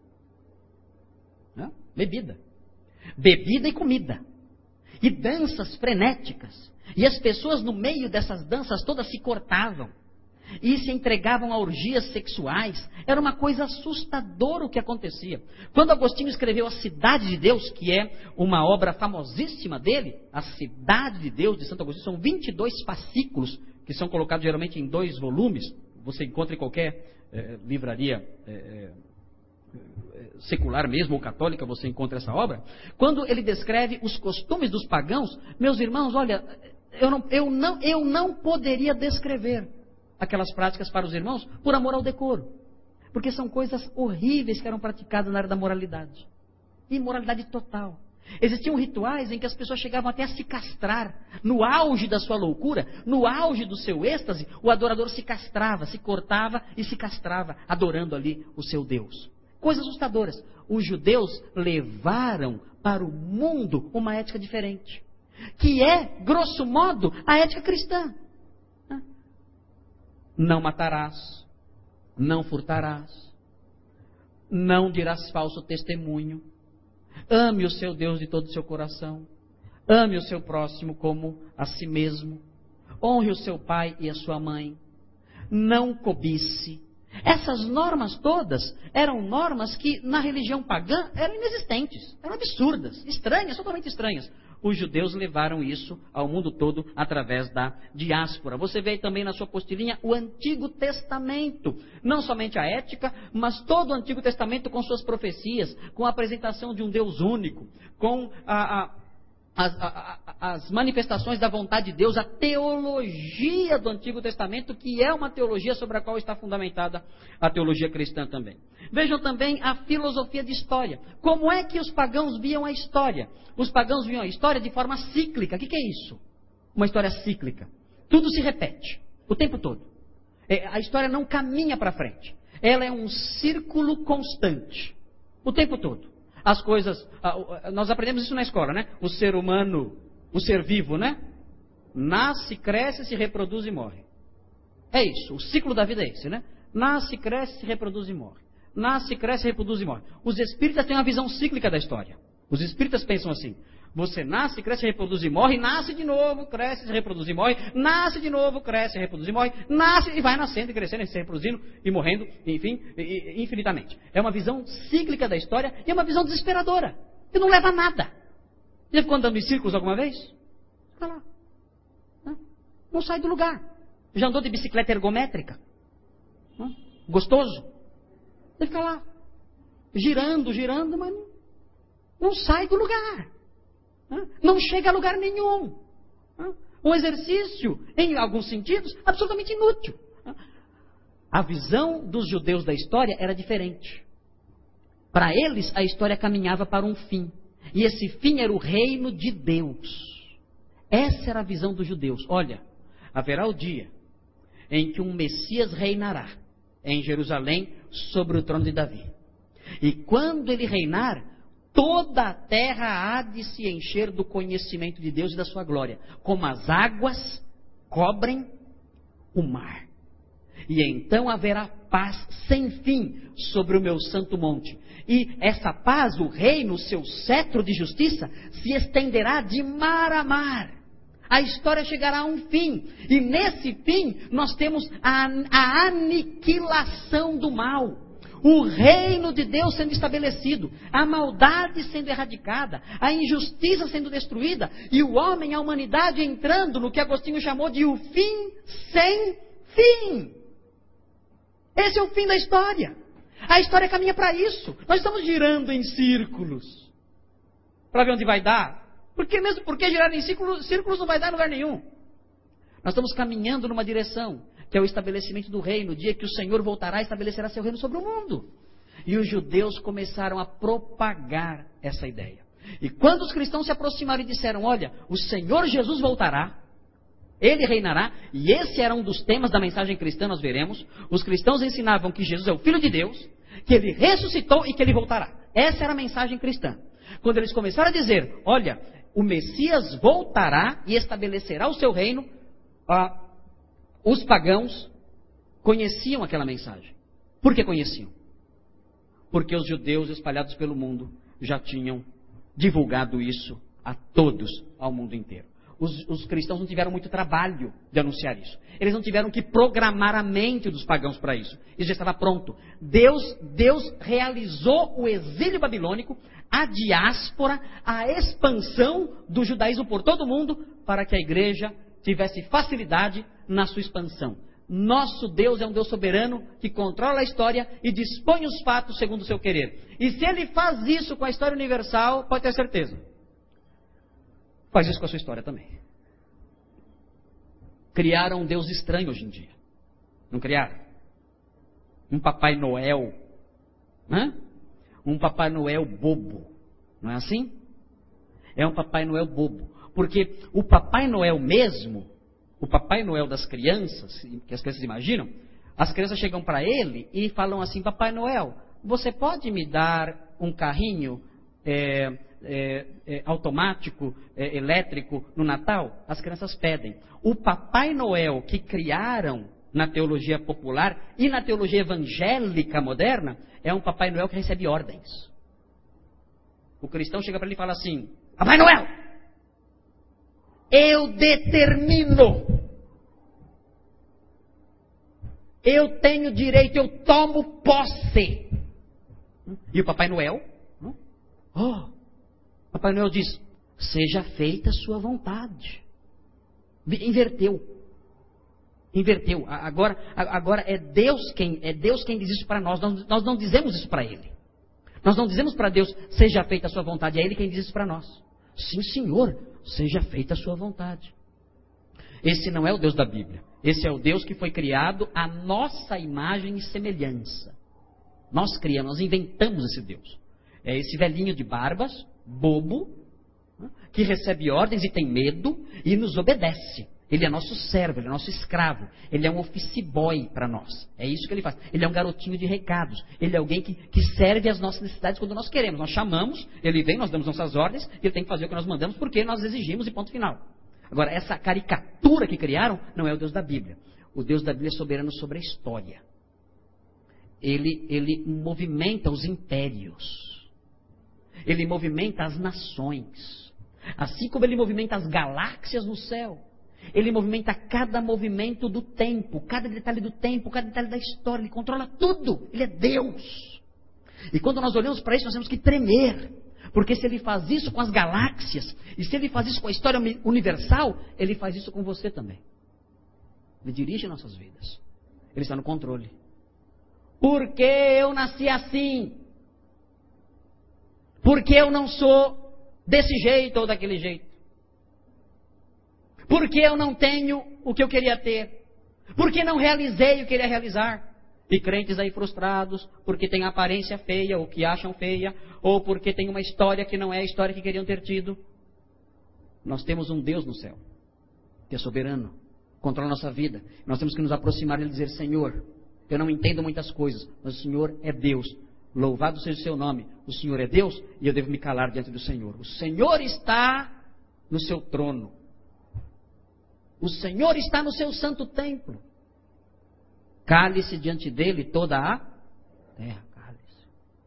[SPEAKER 1] né, bebida, bebida e comida, e danças frenéticas. E as pessoas no meio dessas danças todas se cortavam e se entregavam a orgias sexuais. Era uma coisa assustadora o que acontecia. Quando Agostinho escreveu A Cidade de Deus, que é uma obra famosíssima dele, A Cidade de Deus, de Santo Agostinho, são vinte e dois fascículos, que são colocados geralmente em dois volumes. Você encontra em qualquer eh, livraria eh, secular mesmo, ou católica, você encontra essa obra. Quando ele descreve os costumes dos pagãos, meus irmãos, olha, eu não, eu não, eu não poderia descrever aquelas práticas para os irmãos por amor ao decoro. Porque são coisas horríveis que eram praticadas na área da moralidade. Imoralidade total. Existiam rituais em que as pessoas chegavam até a se castrar. No auge da sua loucura, no auge do seu êxtase, o adorador se castrava, se cortava e se castrava, adorando ali o seu Deus. Coisas assustadoras. Os judeus levaram para o mundo uma ética diferente, que é, grosso modo, a ética cristã. Não matarás, não furtarás, não dirás falso testemunho, ame o seu Deus de todo o seu coração, ame o seu próximo como a si mesmo, honre o seu pai e a sua mãe, não cobice. Essas normas todas eram normas que na religião pagã eram inexistentes, eram absurdas, estranhas, totalmente estranhas. Os judeus levaram isso ao mundo todo através da diáspora. Você vê aí também na sua apostilinha o Antigo Testamento. Não somente a ética, mas todo o Antigo Testamento com suas profecias, com a apresentação de um Deus único, com a... a As, a, a, as manifestações da vontade de Deus, a teologia do Antigo Testamento, que é uma teologia sobre a qual está fundamentada a teologia cristã também. Vejam também a filosofia de história. Como é que os pagãos viam a história? Os pagãos viam a história de forma cíclica. O que, que é isso? Uma história cíclica. Tudo se repete, o tempo todo. É, a história não caminha para frente. Ela é um círculo constante, o tempo todo. As coisas, nós aprendemos isso na escola, né? O ser humano, o ser vivo, né? Nasce, cresce, se reproduz e morre. É isso, o ciclo da vida é esse, né? Nasce, cresce, se reproduz e morre. Nasce, cresce, reproduz e morre. Os espíritas têm uma visão cíclica da história. Os espíritas pensam assim: você nasce, cresce, reproduz e morre, nasce de novo, cresce, se reproduz e morre, nasce de novo, cresce, reproduz e morre, nasce e vai nascendo e crescendo e se reproduzindo e morrendo, enfim, infinitamente. É uma visão cíclica da história e é uma visão desesperadora, que não leva a nada. Já ficou andando em círculos alguma vez? Fica lá. Não sai do lugar. Já andou de bicicleta ergométrica? Gostoso? Você fica lá, girando, girando, mas não, não sai do lugar. Não chega a lugar nenhum. Um exercício, em alguns sentidos, absolutamente inútil. A visão dos judeus da história era diferente. Para eles, a história caminhava para um fim. E esse fim era o reino de Deus. Essa era a visão dos judeus. Olha, haverá o dia em que um Messias reinará em Jerusalém sobre o trono de Davi. E quando ele reinar, toda a terra há de se encher do conhecimento de Deus e da sua glória, como as águas cobrem o mar. E então haverá paz sem fim sobre o meu santo monte. E essa paz, o reino, o seu cetro de justiça, se estenderá de mar a mar. A história chegará a um fim. E nesse fim, nós temos a, a aniquilação do mal. O reino de Deus sendo estabelecido, a maldade sendo erradicada, a injustiça sendo destruída, e o homem, a humanidade entrando no que Agostinho chamou de o fim sem fim. Esse é o fim da história. A história caminha para isso. Nós estamos girando em círculos para ver onde vai dar. Porque mesmo porque girar em círculos, círculos não vai dar em lugar nenhum. Nós estamos caminhando numa direção, que é o estabelecimento do reino, o dia que o Senhor voltará e estabelecerá seu reino sobre o mundo. E os judeus começaram a propagar essa ideia. E quando os cristãos se aproximaram e disseram: olha, o Senhor Jesus voltará, Ele reinará, e esse era um dos temas da mensagem cristã, nós veremos. Os cristãos ensinavam que Jesus é o Filho de Deus, que Ele ressuscitou e que Ele voltará. Essa era a mensagem cristã. Quando eles começaram a dizer: olha, o Messias voltará e estabelecerá o seu reino, ah, os pagãos conheciam aquela mensagem. Por que conheciam? Porque os judeus espalhados pelo mundo já tinham divulgado isso a todos, ao mundo inteiro. Os, os cristãos não tiveram muito trabalho de anunciar isso. Eles não tiveram que programar a mente dos pagãos para isso. Isso já estava pronto. Deus, Deus realizou o exílio babilônico, a diáspora, a expansão do judaísmo por todo o mundo, para que a igreja tivesse facilidade na sua expansão. Nosso Deus é um Deus soberano que controla a história e dispõe os fatos segundo o seu querer. E se Ele faz isso com a história universal, pode ter certeza, faz isso com a sua história também. Criaram um Deus estranho hoje em dia. Não criaram? Um Papai Noel. Hã? Um Papai Noel bobo. Não é assim? É um Papai Noel bobo. Porque o Papai Noel mesmo, o Papai Noel das crianças, que as crianças imaginam, as crianças chegam para ele e falam assim: Papai Noel, você pode me dar um carrinho é, é, é, automático, é, elétrico no Natal? As crianças pedem. O Papai Noel que criaram na teologia popular e na teologia evangélica moderna é um Papai Noel que recebe ordens. O cristão chega para ele e fala assim: Papai Noel, eu determino, eu tenho direito, eu tomo posse. E o Papai Noel, oh, Papai Noel diz: seja feita a sua vontade. Inverteu. Inverteu. Agora, agora é Deus quem, é Deus quem diz isso para nós. nós. Nós não dizemos isso para Ele. Nós não dizemos para Deus: seja feita a sua vontade. É Ele quem diz isso para nós. Sim, Senhor, seja feita a sua vontade. Esse não é o Deus da Bíblia. Esse é o Deus que foi criado à nossa imagem e semelhança. Nós criamos, nós inventamos esse Deus. É esse velhinho de barbas, bobo, que recebe ordens e tem medo e nos obedece. Ele é nosso servo, ele é nosso escravo. Ele é um office boy para nós. É isso que ele faz. Ele é um garotinho de recados. Ele é alguém que, que serve às nossas necessidades quando nós queremos. Nós chamamos, ele vem, nós damos nossas ordens, e ele tem que fazer o que nós mandamos porque nós exigimos e ponto final. Agora, essa caricatura que criaram não é o Deus da Bíblia. O Deus da Bíblia é soberano sobre a história. Ele, ele movimenta os impérios. Ele movimenta as nações. Assim como ele movimenta as galáxias no céu. Ele movimenta cada movimento do tempo, cada detalhe do tempo, cada detalhe da história. Ele controla tudo. Ele é Deus. E quando nós olhamos para isso, nós temos que tremer. Porque se ele faz isso com as galáxias, e se ele faz isso com a história universal, ele faz isso com você também. Ele dirige nossas vidas. Ele está no controle. Porque eu nasci assim? Porque eu não sou desse jeito ou daquele jeito? Porque eu não tenho o que eu queria ter? Porque não realizei o que eu queria realizar? E crentes aí frustrados, porque têm aparência feia, ou que acham feia, ou porque tem uma história que não é a história que queriam ter tido. Nós temos um Deus no céu, que é soberano, controla a nossa vida. Nós temos que nos aproximar dele e dizer: Senhor, eu não entendo muitas coisas, mas o Senhor é Deus. Louvado seja o seu nome. O Senhor é Deus e eu devo me calar diante do Senhor. O Senhor está no seu trono. O Senhor está no seu santo templo. Cale-se diante dele toda a terra. Cale-se.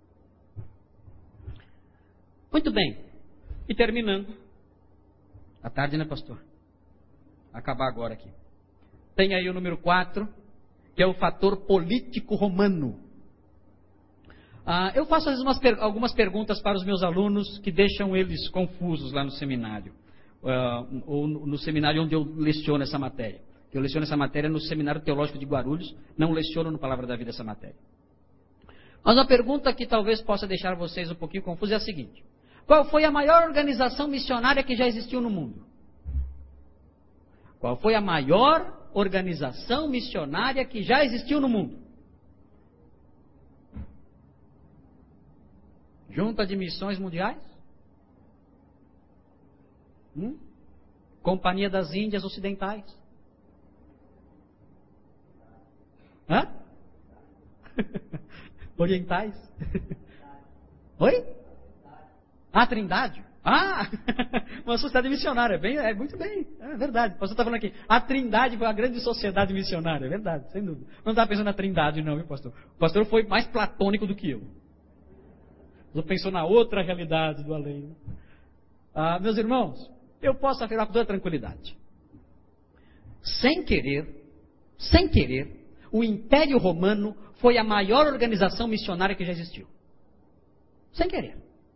[SPEAKER 1] Muito bem. E terminando. À tarde, né, pastor? Acabar agora aqui. Tem aí o número quatro, que é o fator político romano. Ah, eu faço às vezes umas per- algumas perguntas para os meus alunos que deixam eles confusos lá no seminário. Uh, ou no, no seminário onde eu leciono essa matéria. Eu leciono essa matéria no Seminário Teológico de Guarulhos, não leciono no Palavra da Vida essa matéria. Mas uma pergunta que talvez possa deixar vocês um pouquinho confusos é a seguinte: qual foi a maior organização missionária que já existiu no mundo? Qual foi a maior organização missionária que já existiu no mundo? Junta de Missões Mundiais? Hum? Companhia das Índias Ocidentais? Hã? Orientais? Oi? Ah, Trindade? Ah, uma sociedade missionária. Bem, é muito bem, é verdade. O pastor está falando aqui, a Trindade foi uma grande sociedade missionária. É verdade, sem dúvida. Não estava pensando na Trindade não, viu, pastor? O pastor foi mais platônico do que eu. Ele pensou na outra realidade do além. Ah, meus irmãos, eu posso afirmar com toda tranquilidade. Sem querer, sem querer, o Império Romano foi a maior organização missionária que já existiu. Sem querer.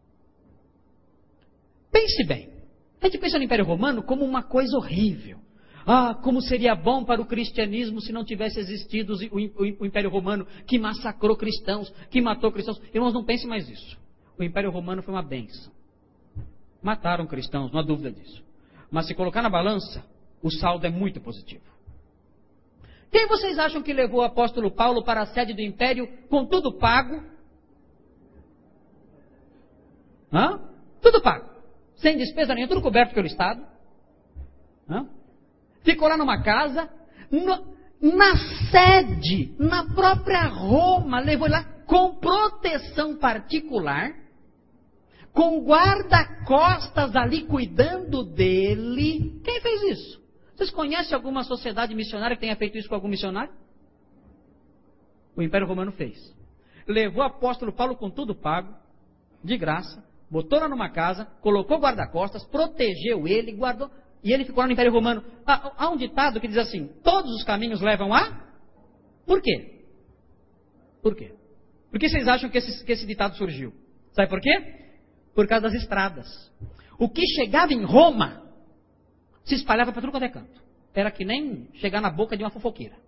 [SPEAKER 1] Pense bem. A gente pensa no Império Romano como uma coisa horrível. Ah, como seria bom para o cristianismo se não tivesse existido o Império Romano que massacrou cristãos, que matou cristãos. Irmãos, não pense mais isso. O Império Romano foi uma bênção. Mataram cristãos, não há dúvida disso. Mas se colocar na balança, o saldo é muito positivo. Quem vocês acham que levou o apóstolo Paulo para a sede do Império com tudo pago? Hã? Tudo pago. sem despesa nenhuma, tudo coberto pelo Estado. Não? Ficou lá numa casa, no, na sede, na própria Roma, levou ele lá com proteção particular, com guarda-costas ali cuidando dele. Quem fez isso? Vocês conhecem alguma sociedade missionária que tenha feito isso com algum missionário? O Império Romano fez. Levou o apóstolo Paulo com tudo pago, de graça, botou lá numa casa, colocou guarda-costas, protegeu ele, guardou, e ele ficou lá no Império Romano. Há, há um ditado que diz assim: todos os caminhos levam a... Por quê? Por quê? Por que vocês acham que esse, que esse ditado surgiu? Sabe por quê? Por causa das estradas. O que chegava em Roma se espalhava para tudo quanto é canto. Era que nem chegar na boca de uma fofoqueira.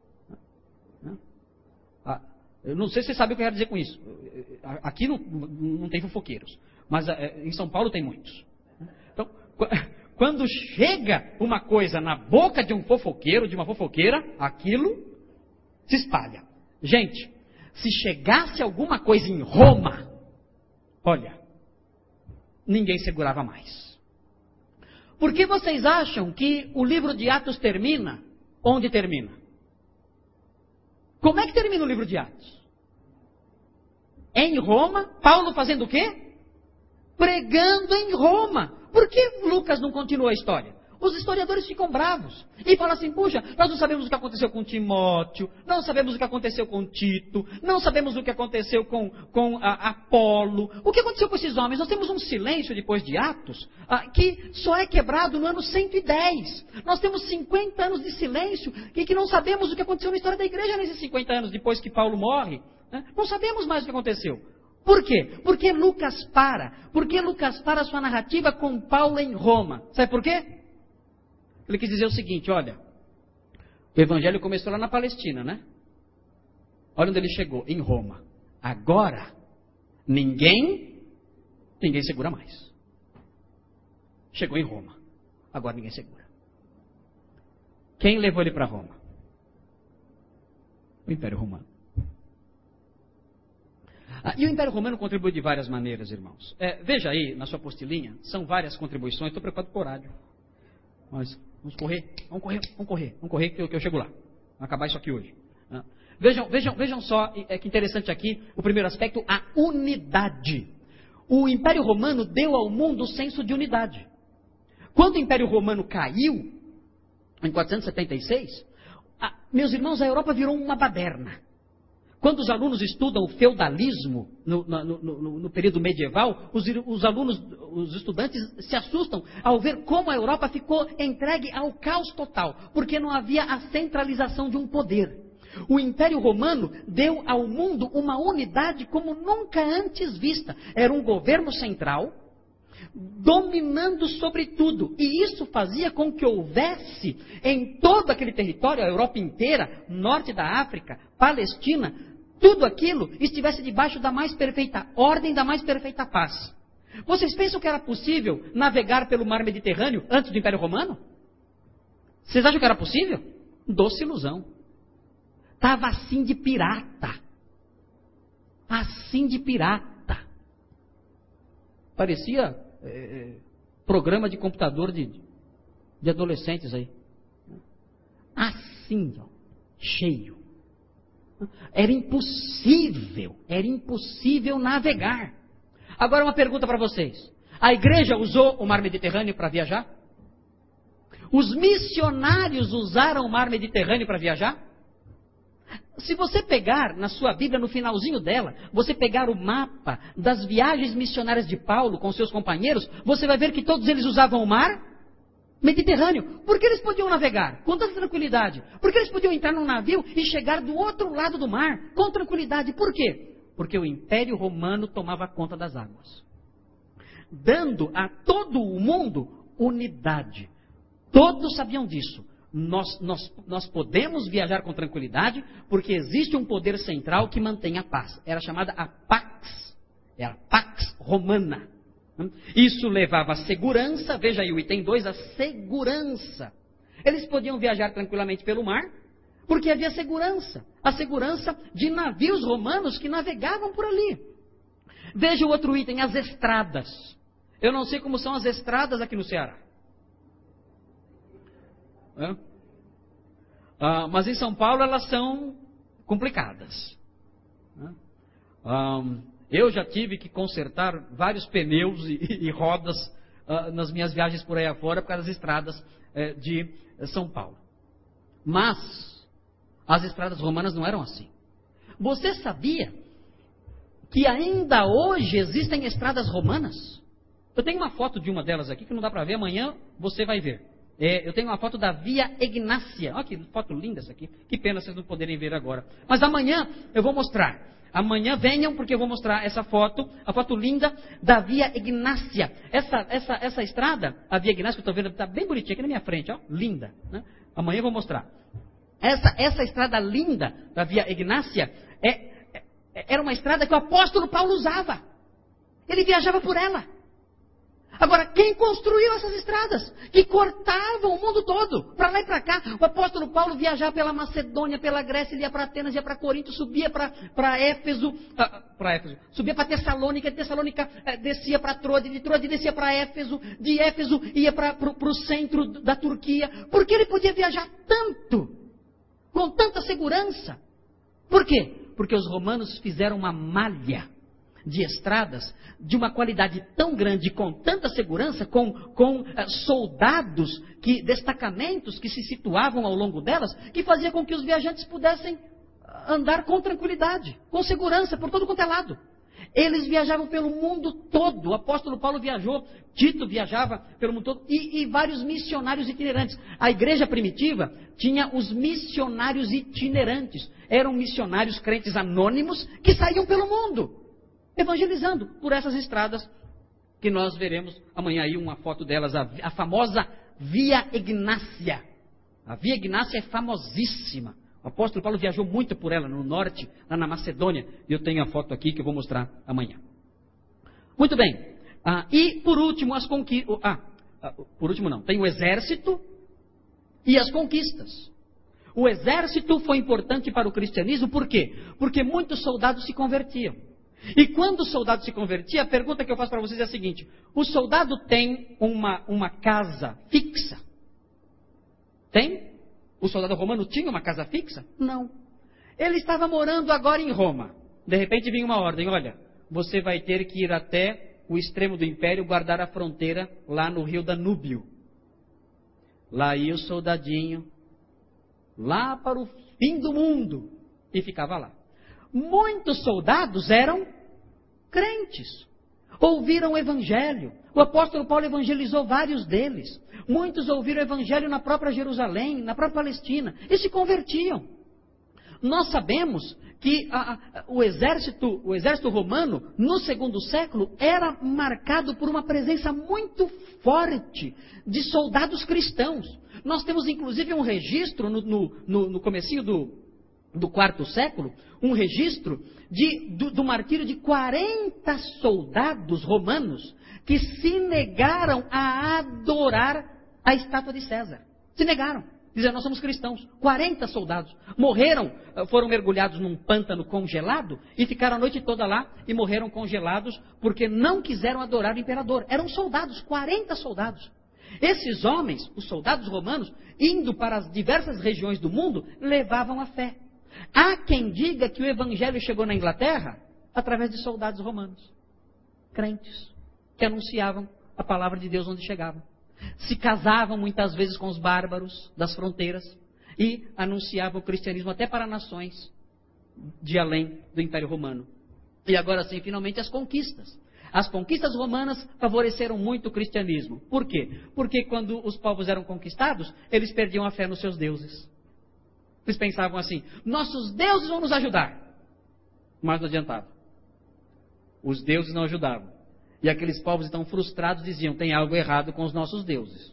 [SPEAKER 1] Ah, eu não sei se você sabe o que eu quero dizer com isso. Aqui não, não tem fofoqueiros, mas em São Paulo tem muitos. Então, quando chega uma coisa na boca de um fofoqueiro, de uma fofoqueira, aquilo se espalha. Gente, se chegasse alguma coisa em Roma, olha, ninguém segurava mais. Por que vocês acham que o livro de Atos termina onde termina? Como é que termina o livro de Atos? Em Roma, Paulo fazendo o quê? Pregando em Roma. Por que Lucas não continua a história? Os historiadores ficam bravos e falam assim: puxa, nós não sabemos o que aconteceu com Timóteo, não sabemos o que aconteceu com Tito, não sabemos o que aconteceu com, com a, Apolo. O que aconteceu com esses homens? Nós temos um silêncio depois de Atos ah, que só é quebrado no ano cento e dez. Nós temos cinquenta anos de silêncio e que não sabemos o que aconteceu na história da igreja nesses cinquenta anos depois que Paulo morre. Né? Não sabemos mais o que aconteceu. Por quê? Porque Lucas para. Porque Lucas para a sua narrativa com Paulo em Roma. Sabe por quê? Ele quis dizer o seguinte: olha, o evangelho começou lá na Palestina, né? Olha onde ele chegou, em Roma. Agora, ninguém, ninguém segura mais. Chegou em Roma. Agora ninguém segura. Quem levou ele para Roma? O Império Romano. Ah, e o Império Romano contribui de várias maneiras, irmãos. É, veja aí, na sua apostilinha, são várias contribuições. Estou preocupado por horário. Mas vamos correr, vamos correr, vamos correr, vamos correr que eu, que eu chego lá. Vamos acabar isso aqui hoje. Ah. Vejam, vejam, vejam só, é que interessante aqui, o primeiro aspecto, a unidade. O Império Romano deu ao mundo o senso de unidade. Quando o Império Romano caiu, em quatrocentos e setenta e seis, a, meus irmãos, a Europa virou uma baderna. Quando os alunos estudam o feudalismo no, no, no, no período medieval, os, os alunos, os estudantes se assustam ao ver como a Europa ficou entregue ao caos total, porque não havia a centralização de um poder. O Império Romano deu ao mundo uma unidade como nunca antes vista. Era um governo central, dominando sobre tudo. E isso fazia com que houvesse em todo aquele território, a Europa inteira, norte da África, Palestina, tudo aquilo estivesse debaixo da mais perfeita ordem, da mais perfeita paz. Vocês pensam que era possível navegar pelo mar Mediterrâneo antes do Império Romano? Vocês acham que era possível? Doce ilusão. Estava assim de pirata. Assim de pirata. Parecia é, programa de computador de, de adolescentes aí. Assim, ó, cheio. Era impossível, era impossível navegar. Agora uma pergunta para vocês. A igreja usou o mar Mediterrâneo para viajar? Os missionários usaram o mar Mediterrâneo para viajar? Se você pegar na sua Bíblia, no finalzinho dela, você pegar o mapa das viagens missionárias de Paulo com seus companheiros, você vai ver que todos eles usavam o mar Mediterrâneo. Por que eles podiam navegar? Com tanta tranquilidade. Por que eles podiam entrar num navio e chegar do outro lado do mar com tranquilidade? Por quê? Porque o Império Romano tomava conta das águas, dando a todo o mundo unidade. Todos sabiam disso. Nós, nós, nós podemos viajar com tranquilidade porque existe um poder central que mantém a paz. Era chamada a Pax. Era a Pax Romana. Isso levava a segurança, veja aí o item dois, a segurança. Eles podiam viajar tranquilamente pelo mar, porque havia segurança. A segurança de navios romanos que navegavam por ali. Veja o outro item, as estradas. Eu não sei como são as estradas aqui no Ceará. É? Ah, mas em São Paulo elas são complicadas. É? Ah, eu já tive que consertar vários pneus e, e rodas ah, nas minhas viagens por aí afora, por causa das estradas eh, de São Paulo. Mas as estradas romanas não eram assim. Você sabia que ainda hoje existem estradas romanas? Eu tenho uma foto de uma delas aqui que não dá para ver, amanhã você vai ver. É, eu tenho uma foto da Via Egnácia. Olha que foto linda essa aqui. Que pena vocês não poderem ver agora. Mas amanhã eu vou mostrar. Amanhã venham porque eu vou mostrar essa foto, a foto linda da Via Egnácia. Essa, essa, essa estrada, a Via Egnácia que eu estou vendo, está bem bonitinha aqui na minha frente, ó, linda. Né? Amanhã eu vou mostrar. Essa, essa estrada linda da Via Egnácia é, é, era uma estrada que o apóstolo Paulo usava. Ele viajava por ela. Agora, quem construiu essas estradas? Que cortavam o mundo todo, para lá e para cá. O apóstolo Paulo viajava pela Macedônia, pela Grécia, ele ia para Atenas, ia para Corinto, subia para Éfeso, para Éfeso, subia para Tessalônica, de Tessalônica eh, descia para Troade, de Troade descia para Éfeso, de Éfeso ia para o centro da Turquia. Por que ele podia viajar tanto? Com tanta segurança? Por quê? Porque os romanos fizeram uma malha de estradas de uma qualidade tão grande, com tanta segurança, com, com uh, soldados, que, destacamentos que se situavam ao longo delas, que fazia com que os viajantes pudessem andar com tranquilidade, com segurança, por todo quanto é lado. Eles viajavam pelo mundo todo. O apóstolo Paulo viajou, Tito viajava pelo mundo todo, e, e vários missionários itinerantes. A igreja primitiva tinha os missionários itinerantes. Eram missionários crentes anônimos que saíam pelo mundo, evangelizando por essas estradas que nós veremos amanhã aí uma foto delas, a, a famosa Via Egnácia. A Via Egnácia é famosíssima. O apóstolo Paulo viajou muito por ela, no norte, lá na Macedônia. E eu tenho a foto aqui que eu vou mostrar amanhã. Muito bem. Ah, e por último, as conquistas. Ah, por último não. Tem o exército e as conquistas. O exército foi importante para o cristianismo, por quê? Porque muitos soldados se convertiam. E quando o soldado se convertia, a pergunta que eu faço para vocês é a seguinte: o soldado tem uma, uma casa fixa? Tem? O soldado romano tinha uma casa fixa? Não. Ele estava morando agora em Roma. De repente vinha uma ordem: olha, você vai ter que ir até o extremo do império, guardar a fronteira lá no rio Danúbio. Lá ia o soldadinho, lá para o fim do mundo, e ficava lá. Muitos soldados eram crentes, ouviram o evangelho. O apóstolo Paulo evangelizou vários deles. Muitos ouviram o evangelho na própria Jerusalém, na própria Palestina, e se convertiam. Nós sabemos que a, a, o, exército, o exército romano, no segundo século, era marcado por uma presença muito forte de soldados cristãos. Nós temos inclusive um registro no, no, no, no comecinho do, do quarto século, um registro de, do, do martírio de quarenta soldados romanos que se negaram a adorar a estátua de César. Se negaram. Diziam: nós somos cristãos. quarenta soldados morreram, foram mergulhados num pântano congelado e ficaram a noite toda lá e morreram congelados porque não quiseram adorar o imperador. Eram soldados, quarenta soldados. Esses homens, os soldados romanos, indo para as diversas regiões do mundo, levavam a fé. Há quem diga que o evangelho chegou na Inglaterra através de soldados romanos, crentes, que anunciavam a palavra de Deus onde chegavam. Se casavam muitas vezes com os bárbaros das fronteiras e anunciavam o cristianismo até para nações de além do Império Romano. E agora sim, finalmente, as conquistas. As conquistas romanas favoreceram muito o cristianismo. Por quê? Porque quando os povos eram conquistados, eles perdiam a fé nos seus deuses. Eles pensavam assim: nossos deuses vão nos ajudar. Mas não adiantava. Os deuses não ajudavam. E aqueles povos então frustrados diziam: tem algo errado com os nossos deuses.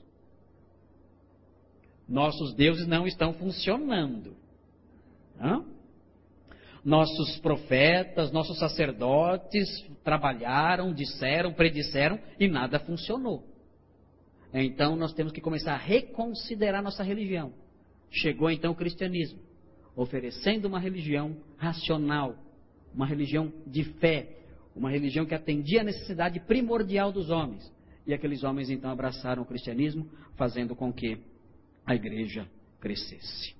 [SPEAKER 1] Nossos deuses não estão funcionando. Hã? Nossos profetas, nossos sacerdotes trabalharam, disseram, predisseram e nada funcionou. Então nós temos que começar a reconsiderar nossa religião. Chegou então o cristianismo, oferecendo uma religião racional, uma religião de fé, uma religião que atendia a necessidade primordial dos homens, E aqueles homens então abraçaram o cristianismo, fazendo com que a igreja crescesse.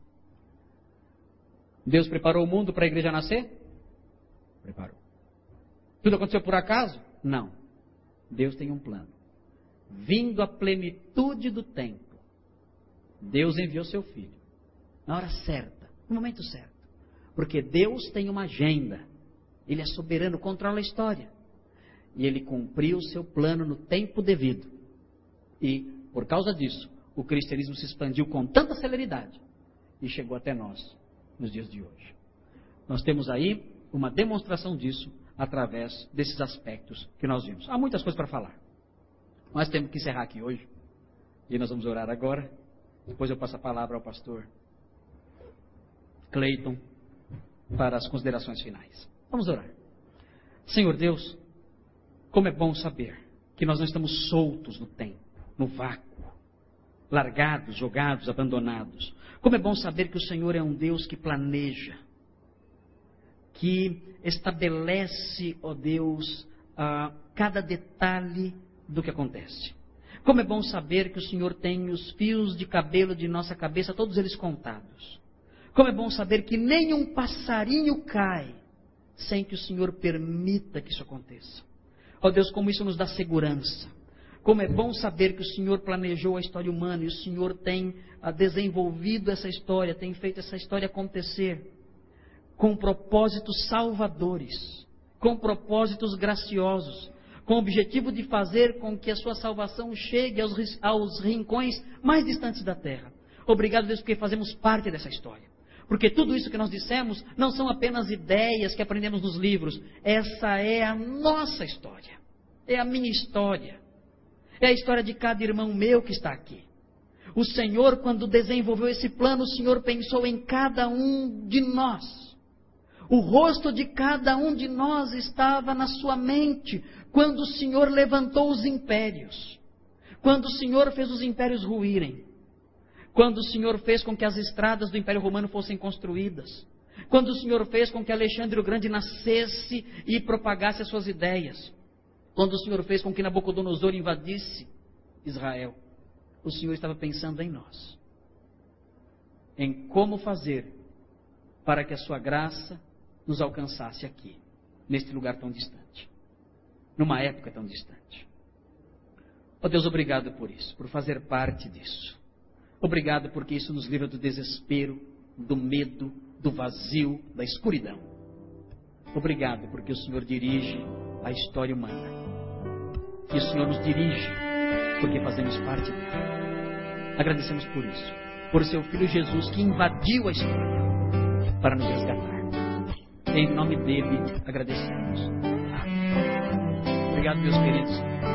[SPEAKER 1] Deus preparou o mundo para a igreja nascer? Preparou. Tudo aconteceu por acaso? Não. Deus tem um plano. Vindo a plenitude do tempo, Deus enviou seu Filho. Na hora certa, no momento certo. Porque Deus tem uma agenda. Ele é soberano, controla a história. E Ele cumpriu o seu plano no tempo devido. E, por causa disso, o cristianismo se expandiu com tanta celeridade e chegou até nós, nos dias de hoje. Nós temos aí uma demonstração disso através desses aspectos que nós vimos. Há muitas coisas para falar. Nós temos que encerrar aqui hoje. E nós vamos orar agora. Depois eu passo a palavra ao pastor Cleiton para as considerações finais. Vamos orar. Senhor Deus, como é bom saber que nós não estamos soltos no tempo, no vácuo, largados, jogados, abandonados. Como é bom saber que o Senhor é um Deus que planeja, que estabelece, ó Deus, ah, cada detalhe do que acontece. Como é bom saber que o Senhor tem os fios de cabelo de nossa cabeça, todos eles contados. Como é bom saber que nenhum passarinho cai sem que o Senhor permita que isso aconteça. Ó Deus, como isso nos dá segurança. Como é bom saber que o Senhor planejou a história humana e o Senhor tem ah, desenvolvido essa história, tem feito essa história acontecer com propósitos salvadores, com propósitos graciosos, com o objetivo de fazer com que a sua salvação chegue aos, aos rincões mais distantes da terra. Obrigado, Deus, porque fazemos parte dessa história. Porque tudo isso que nós dissemos não são apenas ideias que aprendemos nos livros. Essa é a nossa história. É a minha história. É a história de cada irmão meu que está aqui. O Senhor, quando desenvolveu esse plano, o Senhor pensou em cada um de nós. O rosto de cada um de nós estava na sua mente quando o Senhor levantou os impérios. Quando o Senhor fez os impérios ruírem. Quando o Senhor fez com que as estradas do Império Romano fossem construídas. Quando o Senhor fez com que Alexandre o Grande nascesse e propagasse as suas ideias. Quando o Senhor fez com que Nabucodonosor invadisse Israel. O Senhor estava pensando em nós. Em como fazer para que a sua graça nos alcançasse aqui. Neste lugar tão distante. Numa época tão distante. Ó Deus, obrigado por isso. Por fazer parte disso. Obrigado porque isso nos livra do desespero, do medo, do vazio, da escuridão. Obrigado porque o Senhor dirige a história humana. E o Senhor nos dirige porque fazemos parte dela. Agradecemos por isso. Por seu Filho Jesus que invadiu a história para nos resgatar. Em nome dele agradecemos. Amém. Obrigado, meus queridos.